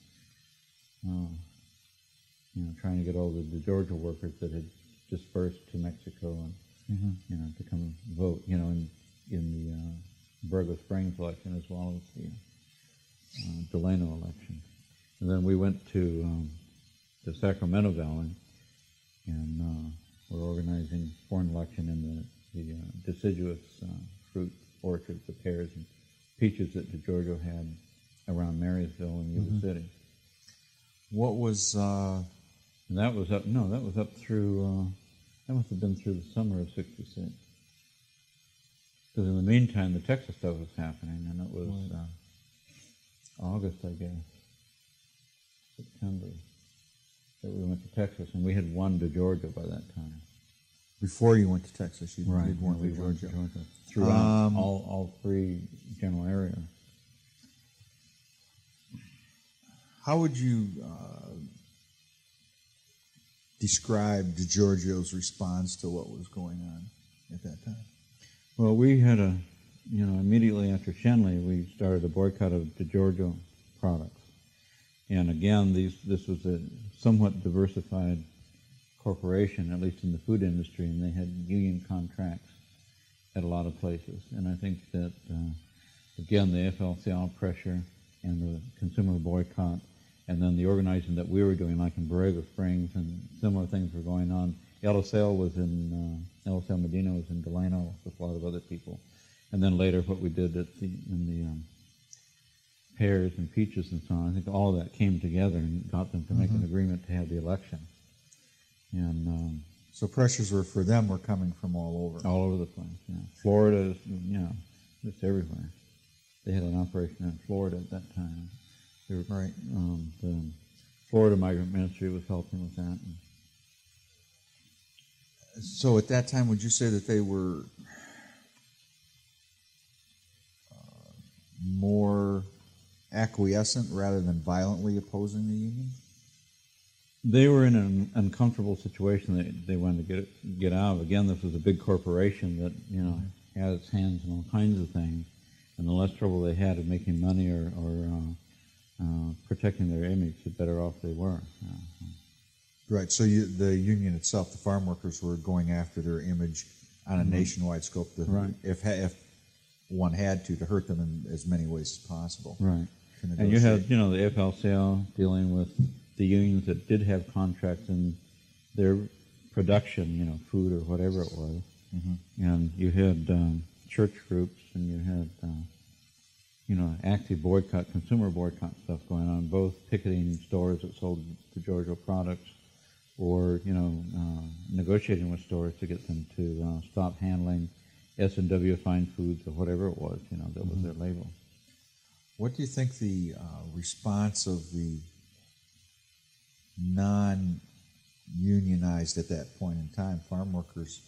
trying to get all the Georgia workers that had dispersed to Mexico and to come vote, in the Borrego Springs election as well as the Delano election. And then we went to the Sacramento Valley, and we're organizing for an election in the deciduous fruit orchards, the pears and peaches that DeGiorgio had around Marysville and Yuba City. What was... And that was up through, that must have been through the summer of '66. Because in the meantime, the Texas stuff was happening, and it was August, I guess, September, that we went to Texas, and we had won DeGiorgio by that time. Before you went to Texas, you Right, did one we with won Georgia. Throughout all three general areas. How would you describe DeGiorgio's response to what was going on at that time? Well, we had immediately after Shenley, we started a boycott of DeGiorgio products. And again, this was a somewhat diversified corporation, at least in the food industry, and they had union contracts at a lot of places. And I think that, again, the FL-CIO pressure and the consumer boycott, and then the organizing that we were doing, like in Borrego Springs, and similar things were going on. El Sale Medina was in Delano with a lot of other people. And then later what we did in the pears and peaches and so on, I think all of that came together and got them to make an agreement to have the election. And so pressures were coming from all over. All over the place, yeah. Florida, just everywhere. They had an operation in Florida at that time. Right. The Florida Migrant Ministry was helping with that. So at that time, would you say that they were more acquiescent rather than violently opposing the union? They were in an uncomfortable situation that they wanted to get out of. Again, this was a big corporation that had its hands in all kinds of things, and the less trouble they had of making money or protecting their image, the better off they were. Right. So the union itself, the farm workers, were going after their image on a nationwide scope. Right. If one had to hurt them in as many ways as possible. Right. And you had, the FL-CIO dealing with the unions that did have contracts in their production, food or whatever it was. And you had church groups, and you had, active boycott, consumer boycott stuff going on, both picketing stores that sold DeGiorgio products or, negotiating with stores to get them to stop handling S&W fine foods or whatever it was, that was their label. What do you think the response of the non-unionized at that point in time farm workers,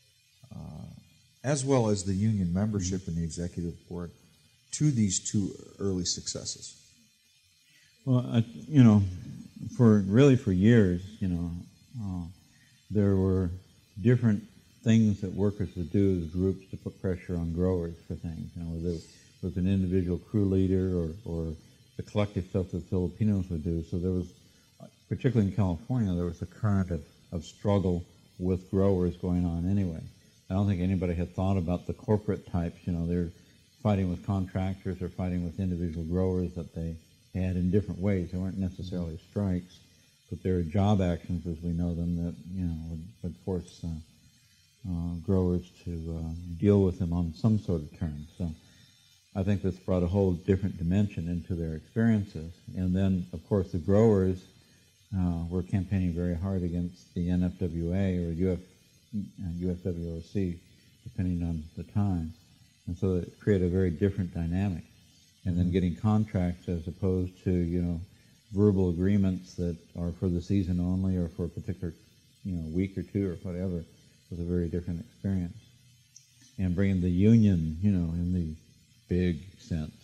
as well as the union membership in the executive board, to these two early successes? Well, for years, there were different things that workers would do as groups to put pressure on growers for things. Whether it was an individual crew leader or the collective stuff that Filipinos would do. So there was, particularly in California, there was a current of struggle with growers going on anyway. I don't think anybody had thought about the corporate types. They're fighting with contractors or fighting with individual growers that they had in different ways. They weren't necessarily strikes, but there are job actions as we know them that would force growers to deal with them on some sort of terms. So I think this brought a whole different dimension into their experiences. And then, of course, the growers were campaigning very hard against the NFWA or UFWOC, depending on the time. And so it created a very different dynamic. And then getting contracts as opposed to, verbal agreements that are for the season only or for a particular, week or two or whatever was a very different experience. And bringing the union, in the big sense,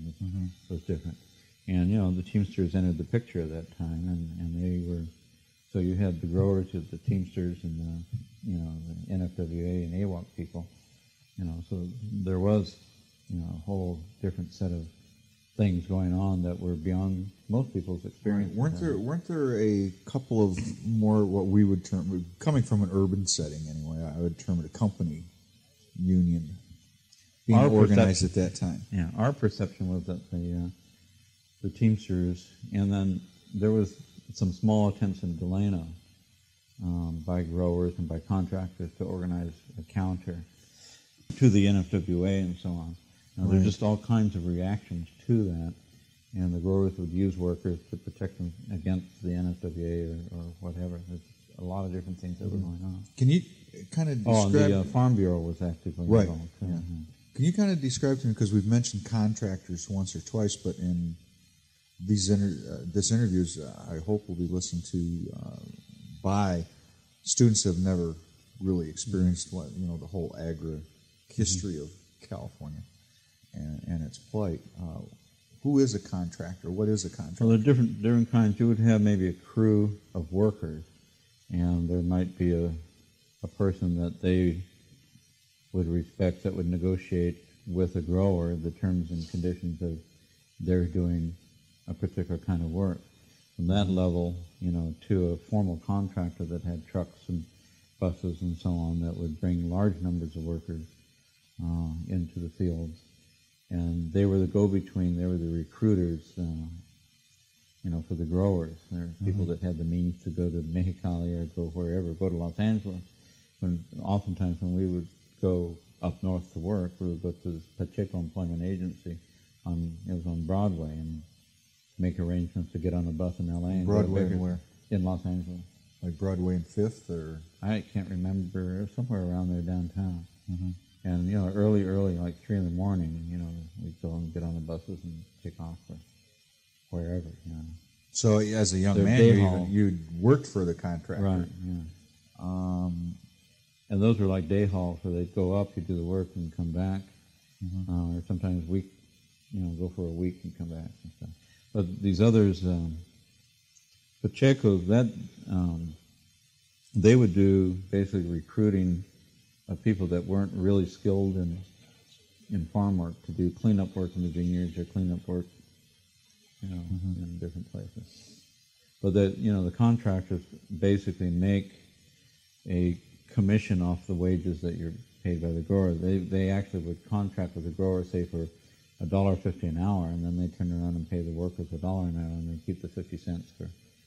was different. And, the Teamsters entered the picture at that time, and they were So you had the growers, you had the Teamsters, and the NFWA and AWOC people. So there was a whole different set of things going on that were beyond most people's experience. Weren't there a couple of more what we would term, coming from an urban setting anyway, I would term it a company union being organized at that time? Yeah, our perception was that the Teamsters, and then there was some small attempts in Delano by growers and by contractors to organize a counter to the NFWA and so on. Now, there's just all kinds of reactions to that, and the growers would use workers to protect them against the NFWA or whatever. There's a lot of different things that were going on. Can you kind of describe... Oh, and the Farm Bureau was actively involved. Yeah. Can you kind of describe to me, because we've mentioned contractors once or twice, but in these this interviews, I hope will be listened to by students who have never really experienced the whole agri history of California and its plight. Who is a contractor? What is a contractor? Well, there are different kinds. You would have maybe a crew of workers, and there might be a person that they would respect that would negotiate with a grower the terms and conditions of their doing a particular kind of work. From that level, to a formal contractor that had trucks and buses and so on that would bring large numbers of workers into the fields. And they were the go-between, they were the recruiters, for the growers. There were people that had the means to go to Mexicali or go wherever, go to Los Angeles. Oftentimes when we would go up north to work, we would go to the Pacheco Employment Agency it was on Broadway, and make arrangements to get on a bus in L.A. and Broadway and where? In Los Angeles. Like Broadway and 5th, or? I can't remember, somewhere around there downtown. And, early, like 3 in the morning, we'd go and get on the buses and take off for wherever, So as a young man, you'd worked for the contractor. Right, yeah. And those were like day hauls, where they'd go up, you'd do the work and come back. Or sometimes go for a week and come back and stuff. But these others, Pacheco, they would do basically recruiting of people that weren't really skilled in farm work to do cleanup work in the vineyards or cleanup work, in different places. But the contractors basically make a commission off the wages that you're paid by the grower. They actually would contract with the grower, say for $1.50 an hour, and then they turn around and pay the workers $1 an hour, and they keep the 50 cents for.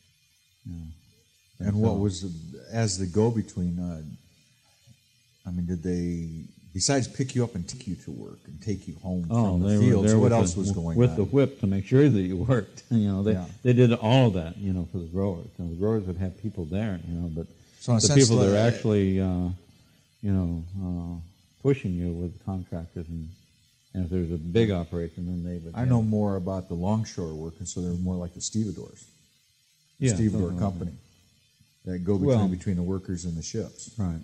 And what was as the go-between? Did they, besides pick you up and take you to work and take you home from the fields, what else was going on? With the whip to make sure that you worked. They did all of that, for the growers. And the growers would have people there, but so the people that are actually, pushing you with contractors, and if there's a big operation, then they would. I know more about the longshore work, and so they're more like the stevedores. The stevedore company. That go between the workers and the ships. Right.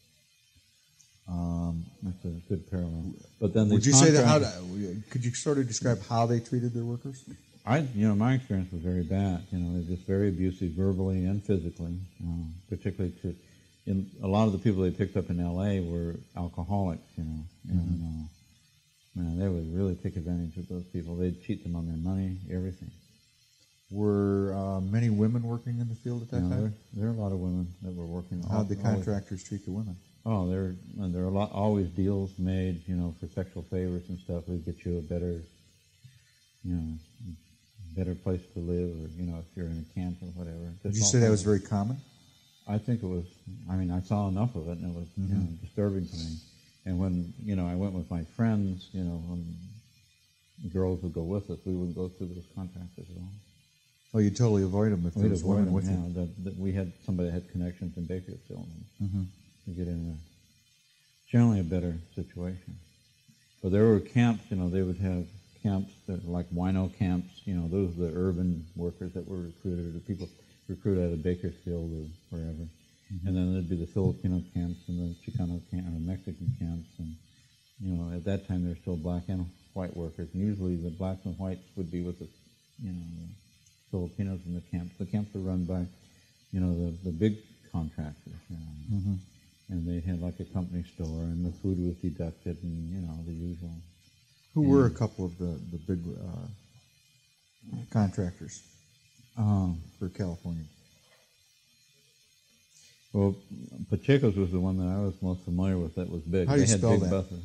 That's a good parallel. But then would you say that? Could you sort of describe how they treated their workers? My experience was very bad. They're just very abusive verbally and physically. Particularly a lot of the people they picked up in L.A. were alcoholics. And they would really take advantage of those people. They'd cheat them on their money, everything. Were many women working in the field at that time? There are a lot of women that were working. How did the contractors treat the women? Oh, there are always deals made, for sexual favors and stuff. We'd get you a better, better place to live, or if you're in a camp or whatever. Did you say that was very common? I think it was. I saw enough of it, and it was disturbing to me. And when I went with my friends, when the girls would go with us, we wouldn't go through those contractors at all. Oh, you totally avoid them if there was women with you. That we had somebody that had connections in Bakersfield, and to get in generally a better situation. But there were camps. They would have camps that were like wino camps. Those were the urban workers that were recruited, or the people recruited out of Bakersfield or wherever. And then there'd be the Filipino camps and the Chicano camp, or Mexican camps, and at that time there were still black and white workers. And usually the blacks and whites would be with the Filipinos in the camps. The camps were run by the big contractors, and they had like a company store, and the food was deducted, and the usual. Who were a couple of the big contractors for California? Well, Pacheco's was the one that I was most familiar with that was big. How do you they had spell big that? buses.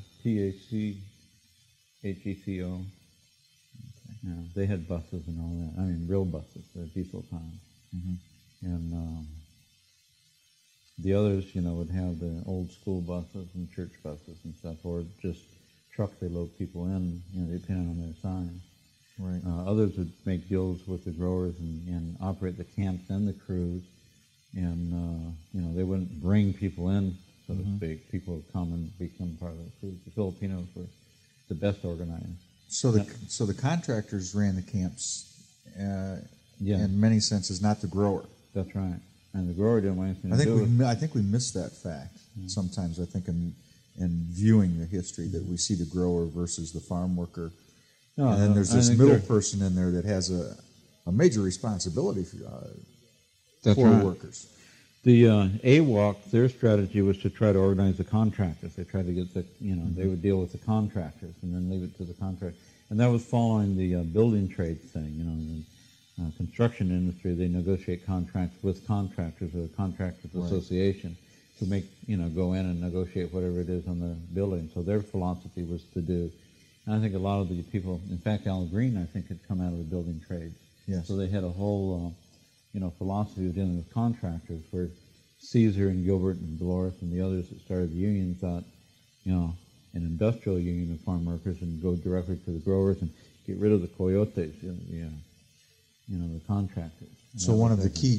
Pacheco. Okay. Yeah, they had buses and all that. I mean, real buses, diesel times. And the others, would have the old school buses and church buses and stuff, or just trucks they load people in, depending on their size. Right. Others would make deals with the growers and operate the camps and the crews, and they wouldn't bring people in, so to speak. People would come and become part of the crews. The Filipinos were the best organized. So the contractors ran the camps, Yeah. in many senses, not the grower. That's right. And the grower didn't want anything to do with it. I think we miss that fact sometimes. I think in viewing the history that we see the grower versus the farm worker, and then there's this middle person in there that has a major responsibility for right. workers. The AWOC, their strategy was to try to organize the contractors. They tried to get they would deal with the contractors and then leave it to the contractors. And that was following the building trades thing. The construction industry, they negotiate contracts with contractors or a contractors association to make, go in and negotiate whatever it is on the building. So their philosophy was to do. And I think a lot of the people, in fact, Al Green, I think, had come out of the building trades. Yes. So they had a whole philosophy of dealing with contractors, where Caesar and Gilbert and Dolores and the others that started the union thought, an industrial union of farm workers, and go directly to the growers and get rid of the coyotes, the contractors. So one of the key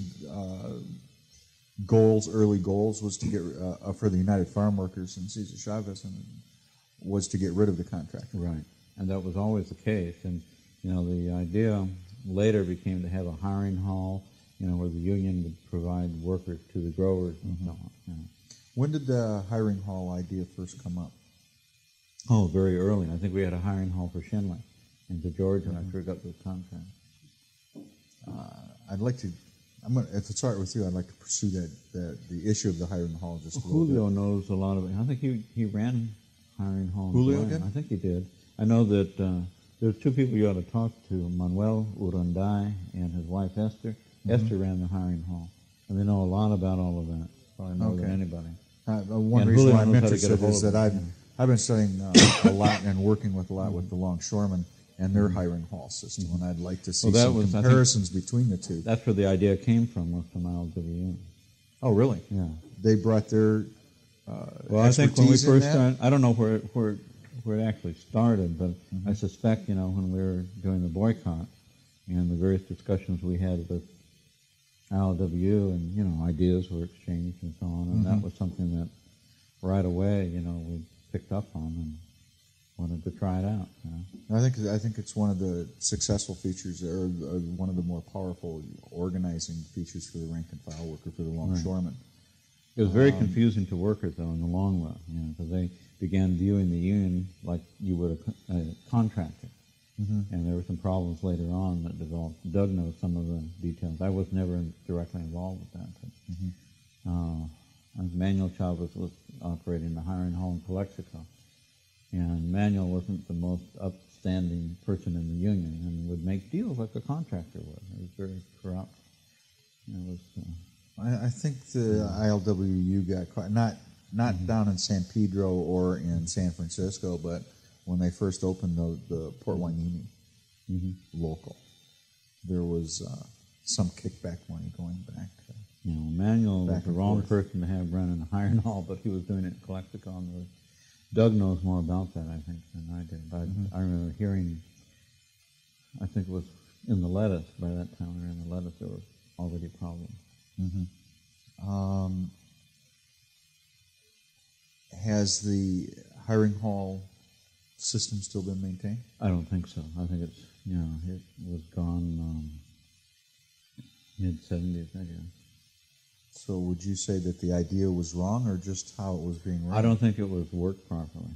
early goals, was to get for the United Farm Workers and Cesar Chavez, was to get rid of the contractor. Right, and that was always the case. And the idea later became to have a hiring hall, where the union would provide workers to the growers and so on. When did the hiring hall idea first come up? Oh, very early. I think we had a hiring hall for Shenley into Georgia after we got those contracts. I'd like to. If it's all right with you, I'd like to pursue the issue of the hiring hall just a little Julio bit. knows a lot of it. I think he ran hiring halls. Julio well. did? I think he did. I know that there's two people you ought to talk to: Manuel Urunday and his wife Esther. Esther ran the hiring hall, and they know a lot about all of that, probably more than anybody. One And reason Julio why I'm knows how to get a interested hold is of that them. I've been studying a lot and working with a lot with the longshoremen and their hiring hall system, and I'd like to see some comparisons between the two. That's where the idea came from, was from ILWU. Oh, really? Yeah. They brought their Well, I think when we expertise in first that? started, I don't know where it actually started, but I suspect, when we were doing the boycott and the various discussions we had with ILWU, and, ideas were exchanged and so on, and that was something that right away, we picked up on and wanted to try it out. I think it's one of the successful features, or one of the more powerful organizing features for the rank and file worker, for the longshoreman. It was very confusing to workers, though, in the long run, because they began viewing the union like you would a contractor. And there were some problems later on that developed. Doug knows some of the details. I was never directly involved with that. But, Manuel Chavez was operating the hiring hall in Calexico. And Manuel wasn't the most upstanding person in the union and would make deals like a contractor would. It was very corrupt. It was... I think the ILWU got caught, not down in San Pedro or in San Francisco, but when they first opened the Port Hueneme local, there was some kickback money going back. Manuel was the wrong person to have running the hiring hall, but he was doing it in Calexico. Doug knows more about that, I think, than I did. But I remember hearing, I think it was in the lettuce, by that time, or in the lettuce, there was already problems. Has the hiring hall system still been maintained? I don't think so. I think it's, it was gone mid-70s, I guess. So would you say that the idea was wrong, or just how it was being run? I don't think it was worked properly.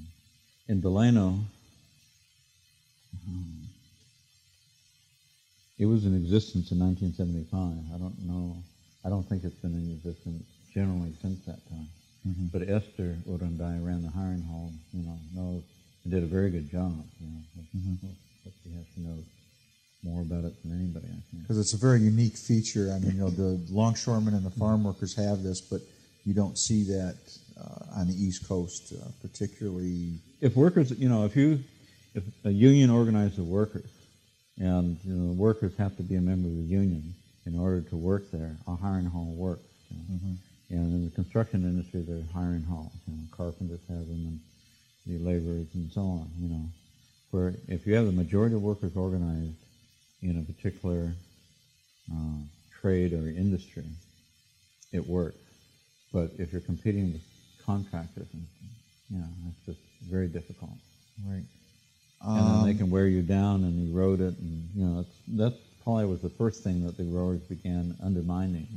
In Delano, It was in existence in 1975. I don't know. I don't think it's been in existence generally since that time. Mm-hmm. But Esther Urundai ran the hiring hall, knows and did a very good job. But she has to know more about it than anybody, I think. Because it's a very unique feature. I mean, the longshoremen and the farm workers have this, but you don't see that on the East Coast, particularly. If workers, if a union organizes the workers, and the workers have to be a member of the union in order to work there, a hiring hall works. Mm-hmm. And in the construction industry, there are hiring halls. Carpenters have them, and the laborers, and so on. Where if you have the majority of workers organized in a particular trade or industry, it works. But if you're competing with contractors, it's just very difficult. Right. And then they can wear you down and erode it, and that probably was the first thing that the growers began undermining.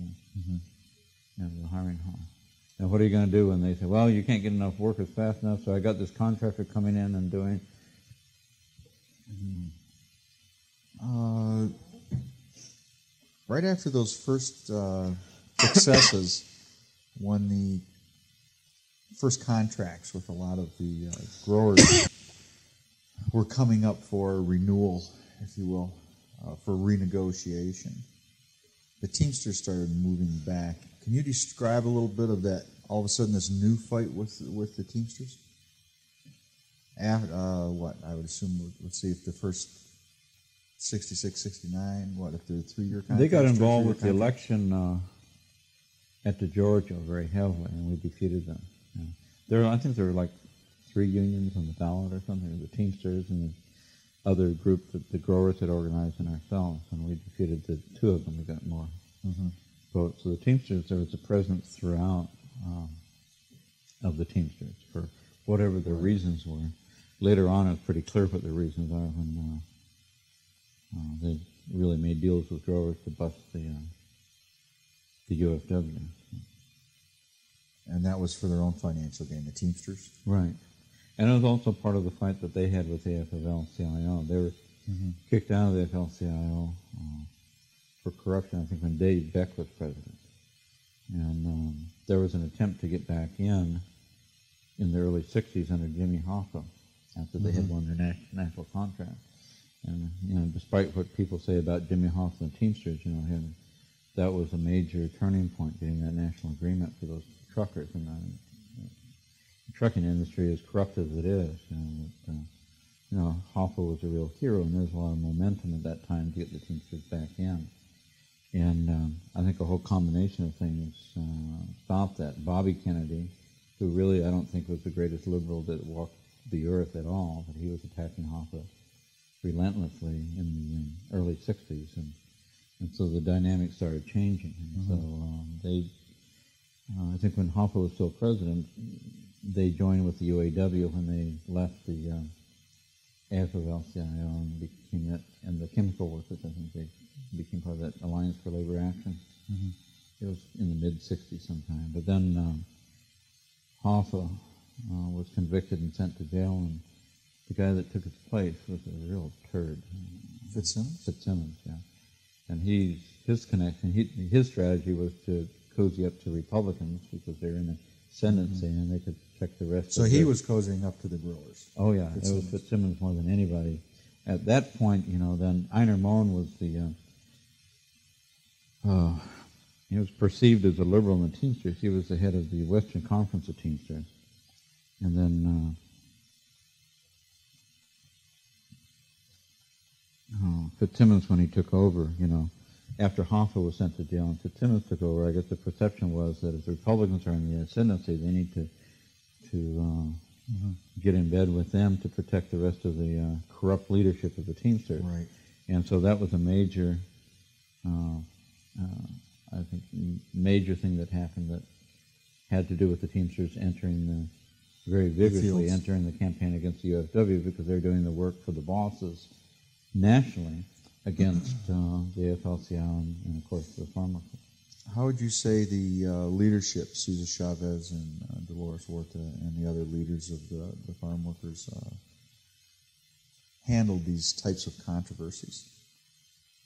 The hiring hall. Now, what are you going to do when they say, well, you can't get enough workers fast enough, so I got this contractor coming in and doing... Right after those first successes, when the first contracts with a lot of the growers were coming up for renewal, if you will, for renegotiation, the Teamsters started moving back. Can you describe a little bit of that, all of a sudden, this new fight with the Teamsters? What, I would assume, let's see, if the first 66, 69, if they're 3-year contracts? They got involved with the election at the Georgia very heavily, and we defeated them. I think there were like 3 unions on the ballot or something, the Teamsters and the other group that the growers had organized and ourselves, and we defeated the 2 of them. We got more votes. So the Teamsters, there was a presence throughout of the Teamsters for whatever their reasons were. Later on, it's pretty clear what their reasons are when they really made deals with growers to bust the UFW. And that was for their own financial gain, the Teamsters? Right. And it was also part of the fight that they had with the AFL-CIO. They were kicked out of the AFL-CIO for corruption, I think, when Dave Beck was president. And there was an attempt to get back in the early 60s under Jimmy Hoffa after they had won their national contract. And despite what people say about Jimmy Hoffa and Teamsters, that was a major turning point, getting that national agreement for those truckers. And the trucking industry, as corrupt as it is, Hoffa was a real hero, and there was a lot of momentum at that time to get the Teamsters back in. And I think a whole combination of things stopped that. Bobby Kennedy, who really I don't think was the greatest liberal that walked the earth at all, but he was attacking Hoffa relentlessly in the early 60s, and so the dynamics started changing. And so I think when Hoffa was still president, they joined with the UAW when they left the AFL-CIO and became that, and the chemical workers, I think they became part of that Alliance for Labor Action. It was in the mid-60s sometime. But then Hoffa was convicted and sent to jail, and the guy that took his place was a real turd. Fitzsimmons? Fitzsimmons, yeah. And his connection, his strategy was to cozy up to Republicans because they're in the ascendancy and they could check the rest. So he was cozying up to the growers. Oh yeah, it was Fitzsimmons more than anybody. At that point, then Einar Mohn was he was perceived as a liberal in the Teamsters. He was the head of the Western Conference of Teamsters. And then Fitzsimmons, when he took over, after Hoffa was sent to jail and Fitzsimmons took over, I guess the perception was that if the Republicans are in the ascendancy, they need to get in bed with them to protect the rest of the corrupt leadership of the Teamsters. Right. And so that was a major, I think, major thing that happened that had to do with the Teamsters very vigorously entering the campaign against the UFW because they're doing the work for the bosses nationally against the AFL-CIO and, of course, the farm workers. How would you say the leadership, Cesar Chavez and Dolores Huerta and the other leaders of the farm workers handled these types of controversies?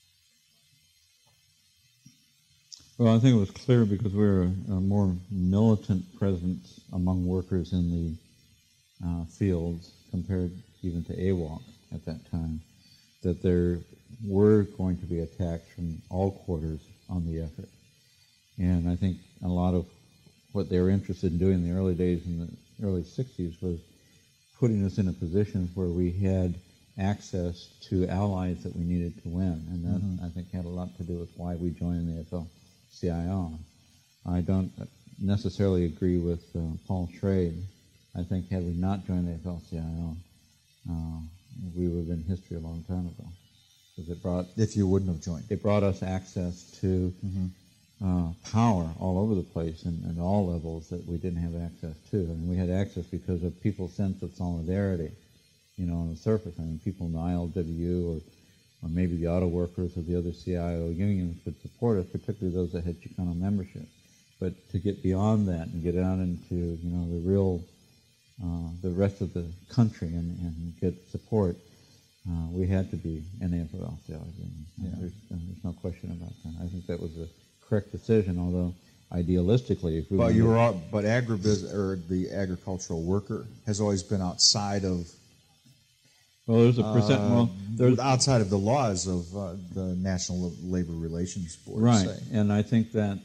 Well, I think it was clear because we were a more militant presence among workers in the fields compared even to AWOC at that time, that there were going to be attacks from all quarters on the effort. And I think a lot of what they were interested in doing in the early days, in the early 60s, was putting us in a position where we had access to allies that we needed to win. And that, I think, had a lot to do with why we joined the AFL-CIO. I don't necessarily agree with Paul Schrade. I think had we not joined the AFL-CIO, we would have been history a long time ago. Because it brought, if you wouldn't have joined, it brought us access to power all over the place and all levels that we didn't have access to. And we had access because of people's sense of solidarity, on the surface. I mean, people in the ILWU or maybe the auto workers or the other CIO unions would support us, particularly those that had Chicano membership. But to get beyond that and get out into, the real, the rest of the country and get support, we had to be an AFL-CIO union. Yeah. There's no question about that. I think that was a correct decision, although idealistically, if we but agribusiness or the agricultural worker has always been outside of. Well, there's a percent. There's outside of the laws of the National Labor Relations Board, right? say. And I think that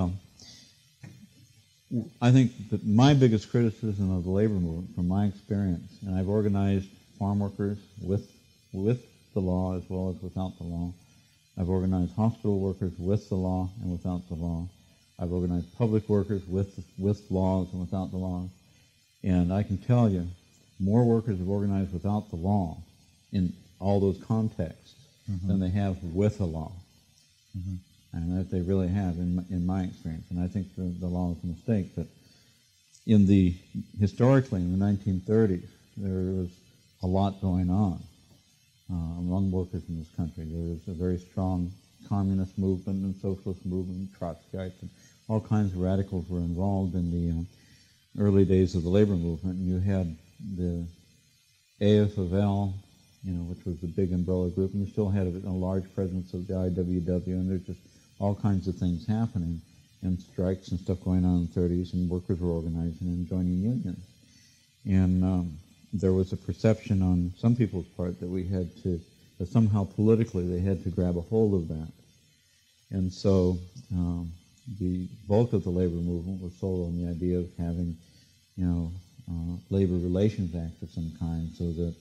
I think that my biggest criticism of the labor movement, from my experience, and I've organized farm workers with the law as well as without the law. I've organized hospital workers with the law and without the law. I've organized public workers with laws and without the laws. And I can tell you, more workers have organized without the law in all those contexts than they have with the law. And that they really have, in my experience. And I think the law is a mistake. But historically, in the 1930s, there was a lot going on among workers in this country. There was a very strong communist movement and socialist movement, Trotskyites, and all kinds of radicals were involved in the early days of the labor movement. And you had the AFL, which was the big umbrella group, and you still had a large presence of the IWW, and there's just all kinds of things happening, and strikes and stuff going on in the 30s, and workers were organizing and joining unions. And there was a perception on some people's part that we had to, that somehow politically they had to grab a hold of that. And so the bulk of the labor movement was sold on the idea of having, labor relations act of some kind, so that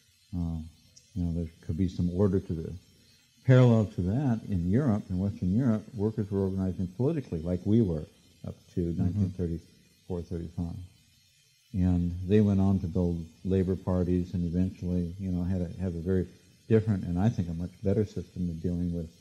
there could be some order to this. Parallel to that, in Europe, in Western Europe, workers were organizing politically, like we were, up to 1934-35. And they went on to build labor parties and eventually, have a very different and I think a much better system of dealing with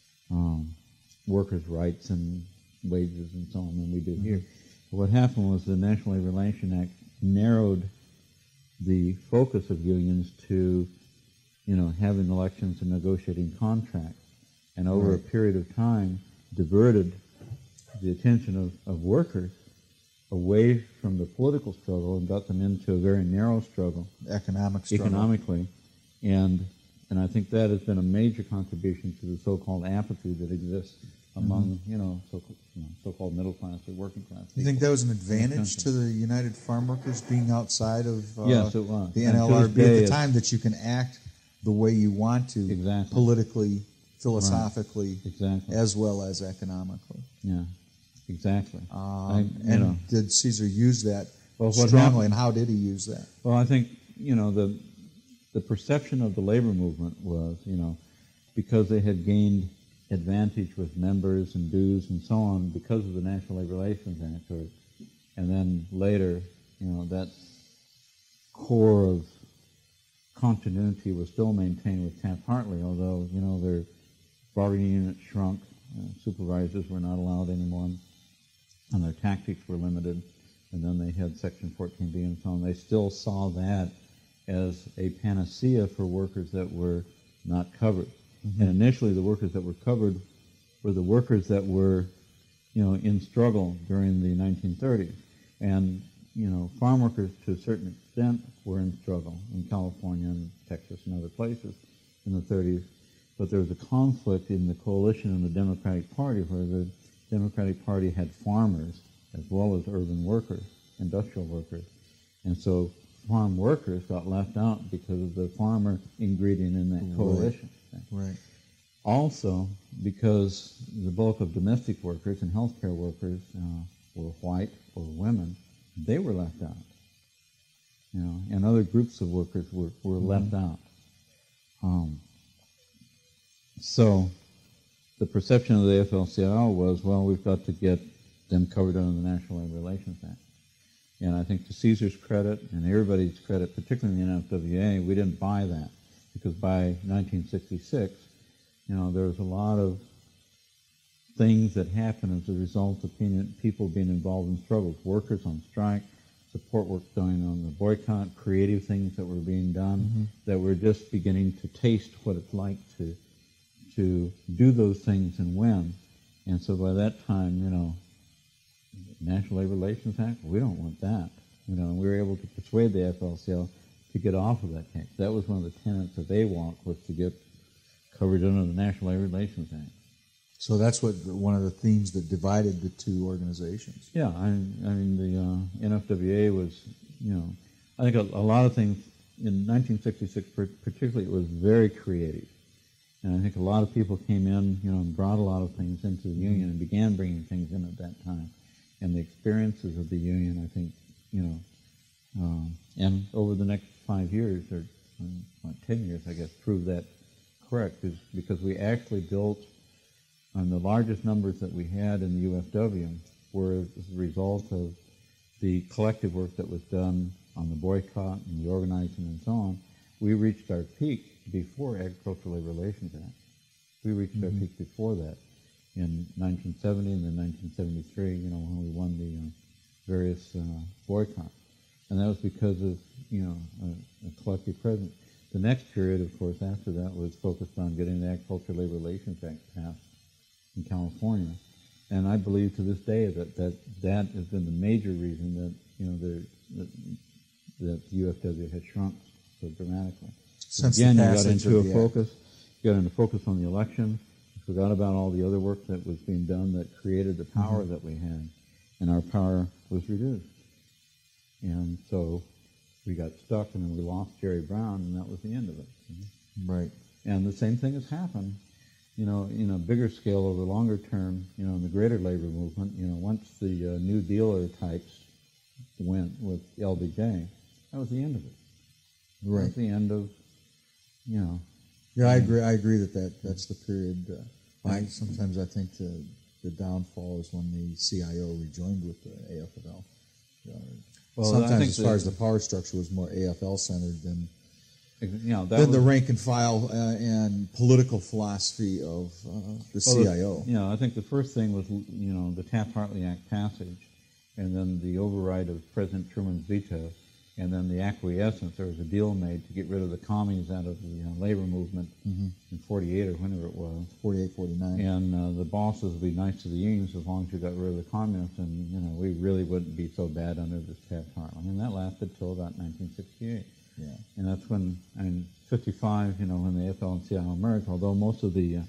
workers' rights and wages and so on than we do here. But what happened was the National Labor Relations Act narrowed the focus of unions to, having elections and negotiating contracts, and over a period of time diverted the attention of workers away from the political struggle and got them into a very narrow struggle, economically, and I think that has been a major contribution to the so-called apathy that exists among so-called middle class or working class people. You think that was an advantage to the United Farm Workers being outside of yes, it was. The NLRB at the time, that you can act the way you want to, politically, philosophically, as well as economically. Yeah, exactly. Did Caesar use that strongly, and how did he use that? Well, I think, the perception of the labor movement was, because they had gained advantage with members and dues and so on because of the National Labor Relations Act, and then later, that core of continuity was still maintained with Taft-Hartley, although, their bargaining unit shrunk, supervisors were not allowed anymore, and their tactics were limited, and then they had Section 14B and so on. They still saw that as a panacea for workers that were not covered. And initially the workers that were covered were the workers that were, in struggle during the 1930s. And, farm workers to a certain extent were in struggle in California and Texas and other places in the 30s. But there was a conflict in the coalition and the Democratic Party where the Democratic Party had farmers as well as urban workers, industrial workers. And so farm workers got left out because of the farmer ingredient in that coalition. Right. Also, because the bulk of domestic workers and healthcare workers were white or women, they were left out. And other groups of workers were left out. So the perception of the AFL-CIO was, well, we've got to get them covered under the National Labor Relations Act. And I think to Caesar's credit and everybody's credit, particularly in the NFWA, we didn't buy that, because by 1966, there was a lot of things that happened as a result of people being involved in struggles, workers on strike, support work going on the boycott, creative things that were being done, that were just beginning to taste what it's like to do those things and win. And so by that time, National Labor Relations Act, we don't want that. And we were able to persuade the AFL-CIO to get off of that case. That was one of the tenets of AWOC, was to get covered under the National Labor Relations Act. So that's one of the themes that divided the two organizations. Yeah, I mean the NFWA was, I think a lot of things in 1966 particularly, it was very creative. And I think a lot of people came in, and brought a lot of things into the union and began bringing things in at that time. And the experiences of the union, I think, and over the next 5 years, or 10 years, I guess, proved that correct, because we actually built, the largest numbers that we had in the UFW were as a result of the collective work that was done on the boycott and the organizing and so on. We reached our peak before Agricultural Labor Relations Act. We reached our peak before that in 1970 and then 1973, when we won the various boycotts. And that was because of, a collective presence. The next period, of course, after that was focused on getting the Agricultural Labor Relations Act passed in California. And I believe to this day that has been the major reason that, that the UFW had shrunk so dramatically. Again, you got into focus on the election. You forgot about all the other work that was being done that created the power that we had, and our power was reduced. And so we got stuck, and then we lost Jerry Brown, and that was the end of it. Right. And the same thing has happened, in a bigger scale over longer term, in the greater labor movement. Once the New Dealer types went with LBJ, that was the end of it. Right. That was the end of, Yeah, I agree that's the period. Sometimes I think the downfall is when the CIO rejoined with the AFL. Sometimes, as far as the power structure was more AFL centered than the rank and file and political philosophy of the CIO. I think the first thing was the Taft-Hartley Act passage, and then the override of President Truman's veto, and then the acquiescence. There was a deal made to get rid of the commies out of the labor movement in 48 or whenever it was. 48, 49. And the bosses would be nice to the unions as long as you got rid of the communists, and we really wouldn't be so bad under this Taft-Hartley. I mean, that lasted till about 1968. Yeah. And that's when, in 55, when the AFL and CIO merged, although most of the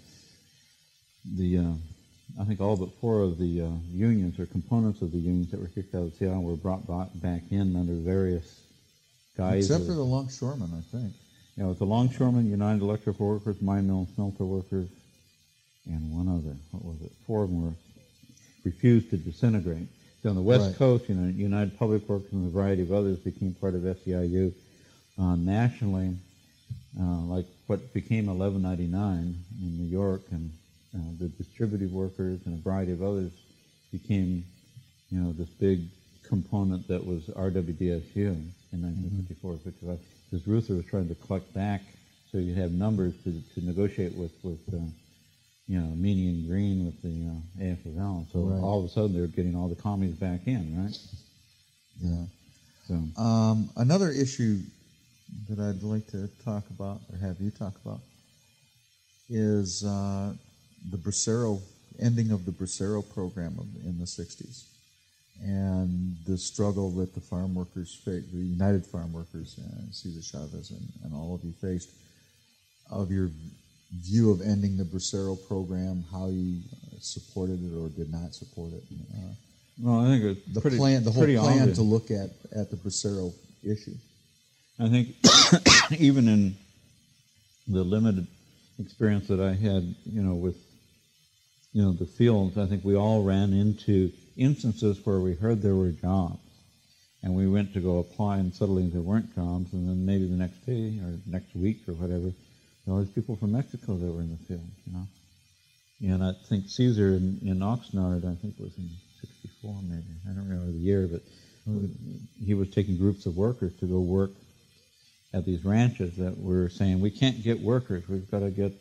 I think all but 4 of the unions or components of the unions that were kicked out of the CIO were brought back in under various guises. Except for the longshoremen, I think. With the longshoremen, United Electrical Workers, Mine Mill and Smelter Workers, and one other. What was it? 4 of them refused to disintegrate. So on the West Coast, United Public Workers and a variety of others became part of SEIU. Nationally, like what became 1199 in New York, and the distributive workers and a variety of others became, this big component that was RWDSU in 1954, because Reuther was trying to collect back so you have numbers to negotiate with Meany and Green with the AFL. So all of a sudden they were getting all the commies back in, right? Yeah. So another issue that I'd like to talk about, or have you talk about, is the Bracero, ending of the Bracero program in the 60s, and the struggle that the farm workers faced, the United Farm Workers, Cesar Chavez and all of you faced, of your view of ending the Bracero program, how you supported it or did not support it. Well, I think it's The pretty, plan, the whole pretty plan obvious. to look at the Bracero issue. I think even in the limited experience that I had, with, the fields, I think we all ran into instances where we heard there were jobs, and we went to go apply, and suddenly there weren't jobs, and then maybe the next day or next week or whatever, there was people from Mexico that were in the field, And I think Caesar in Oxnard, I think was in 64 maybe, I don't remember the year, but he was taking groups of workers to go work at these ranches that were saying, we can't get workers, we've got to get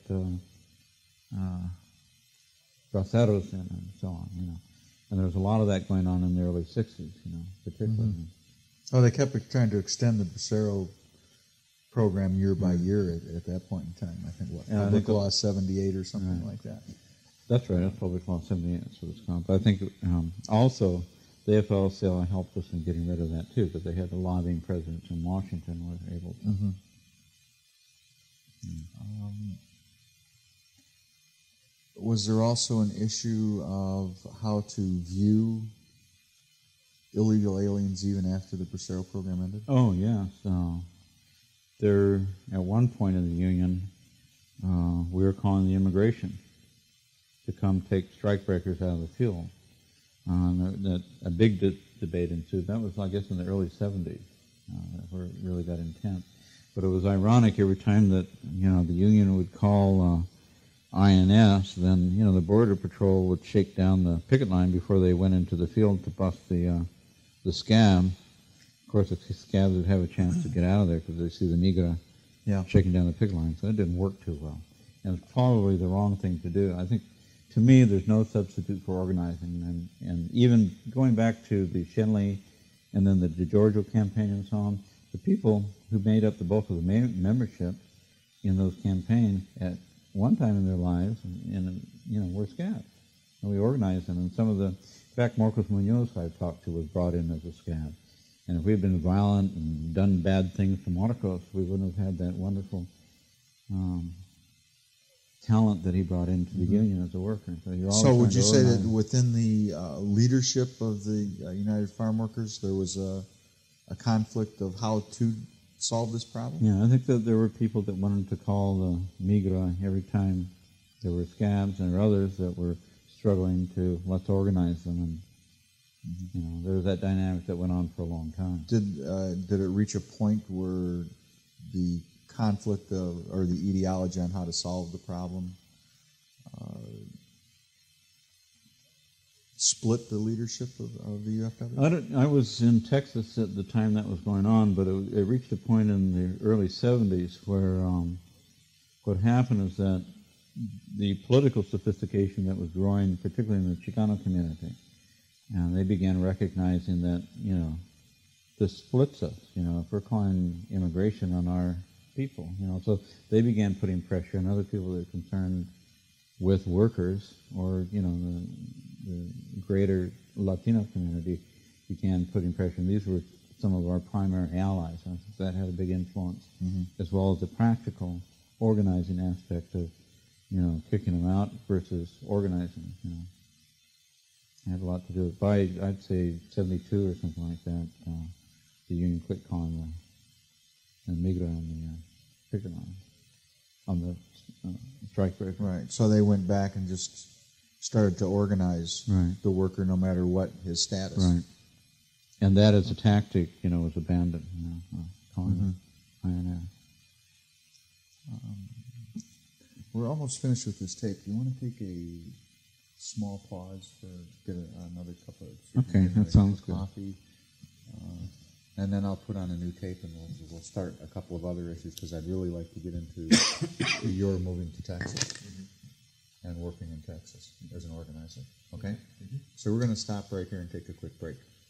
braceros in and so on, And there was a lot of that going on in the early 60s, particularly. Mm-hmm. Oh, they kept trying to extend the Bracero program year by year at that point in time. I think, Public Law 78 or something like that. That's right, that's Public Law 78, that's what it's called. But I think also the AFL-CIO helped us in getting rid of that too, because they had the lobbying presidents in Washington who were able to. Mm-hmm. Was there also an issue of how to view illegal aliens even after the Bracero program ended? Oh, yes. There, at one point in the Union, we were calling the immigration to come take strikebreakers out of the field. A big debate ensued. That was, I guess, in the early 70s, where it really got intense. But it was ironic every time that, the Union would call INS, then, the Border Patrol would shake down the picket line before they went into the field to bust the scab. Of course, the scabs would have a chance to get out of there because they see the Migra shaking down the picket line, so it didn't work too well. And it's probably the wrong thing to do. I think, to me, there's no substitute for organizing. And even going back to the Shenley and then the DeGiorgio campaign and so on, the people who made up the bulk of the membership in those campaigns at one time in their lives, were scabs. And we organized them. And in fact, Marcos Munoz, who I've talked to, was brought in as a scab. And if we had been violent and done bad things to Marcos, we wouldn't have had that wonderful talent that he brought into the Union as a worker. So would you say that within the leadership of the United Farm Workers, there was a conflict of how to solve this problem? Yeah, I think that there were people that wanted to call the Migra every time there were scabs, and there were others that were struggling to let's organize them, and there was that dynamic that went on for a long time. Did it reach a point where the conflict or the ideology on how to solve the problem split the leadership of the UFW? I was in Texas at the time that was going on, but it reached a point in the early 70s where what happened is that the political sophistication that was growing, particularly in the Chicano community, and they began recognizing that, this splits us, if we're calling immigration on our people, so they began putting pressure on other people that are concerned with workers, or, the greater Latino community began putting pressure, and these were some of our primary allies. I think that had a big influence, as well as the practical organizing aspect of, kicking them out versus organizing, It had a lot to do with, by, I'd say, 72 or something like that, the Union quit calling the Migra on the picket line, on the strike breaker. Right. So they went back and just started to organize the worker no matter what his status. Right. And that as a tactic, was abandoned, calling INS. We're almost finished with this tape. Do you want to take a small pause get another cup of Okay, that sounds good. Coffee, and then I'll put on a new tape, and we'll start a couple of other issues, because I'd really like to get into your moving to Texas and working in Texas as an organizer. Okay? So we're going to stop right here and take a quick break.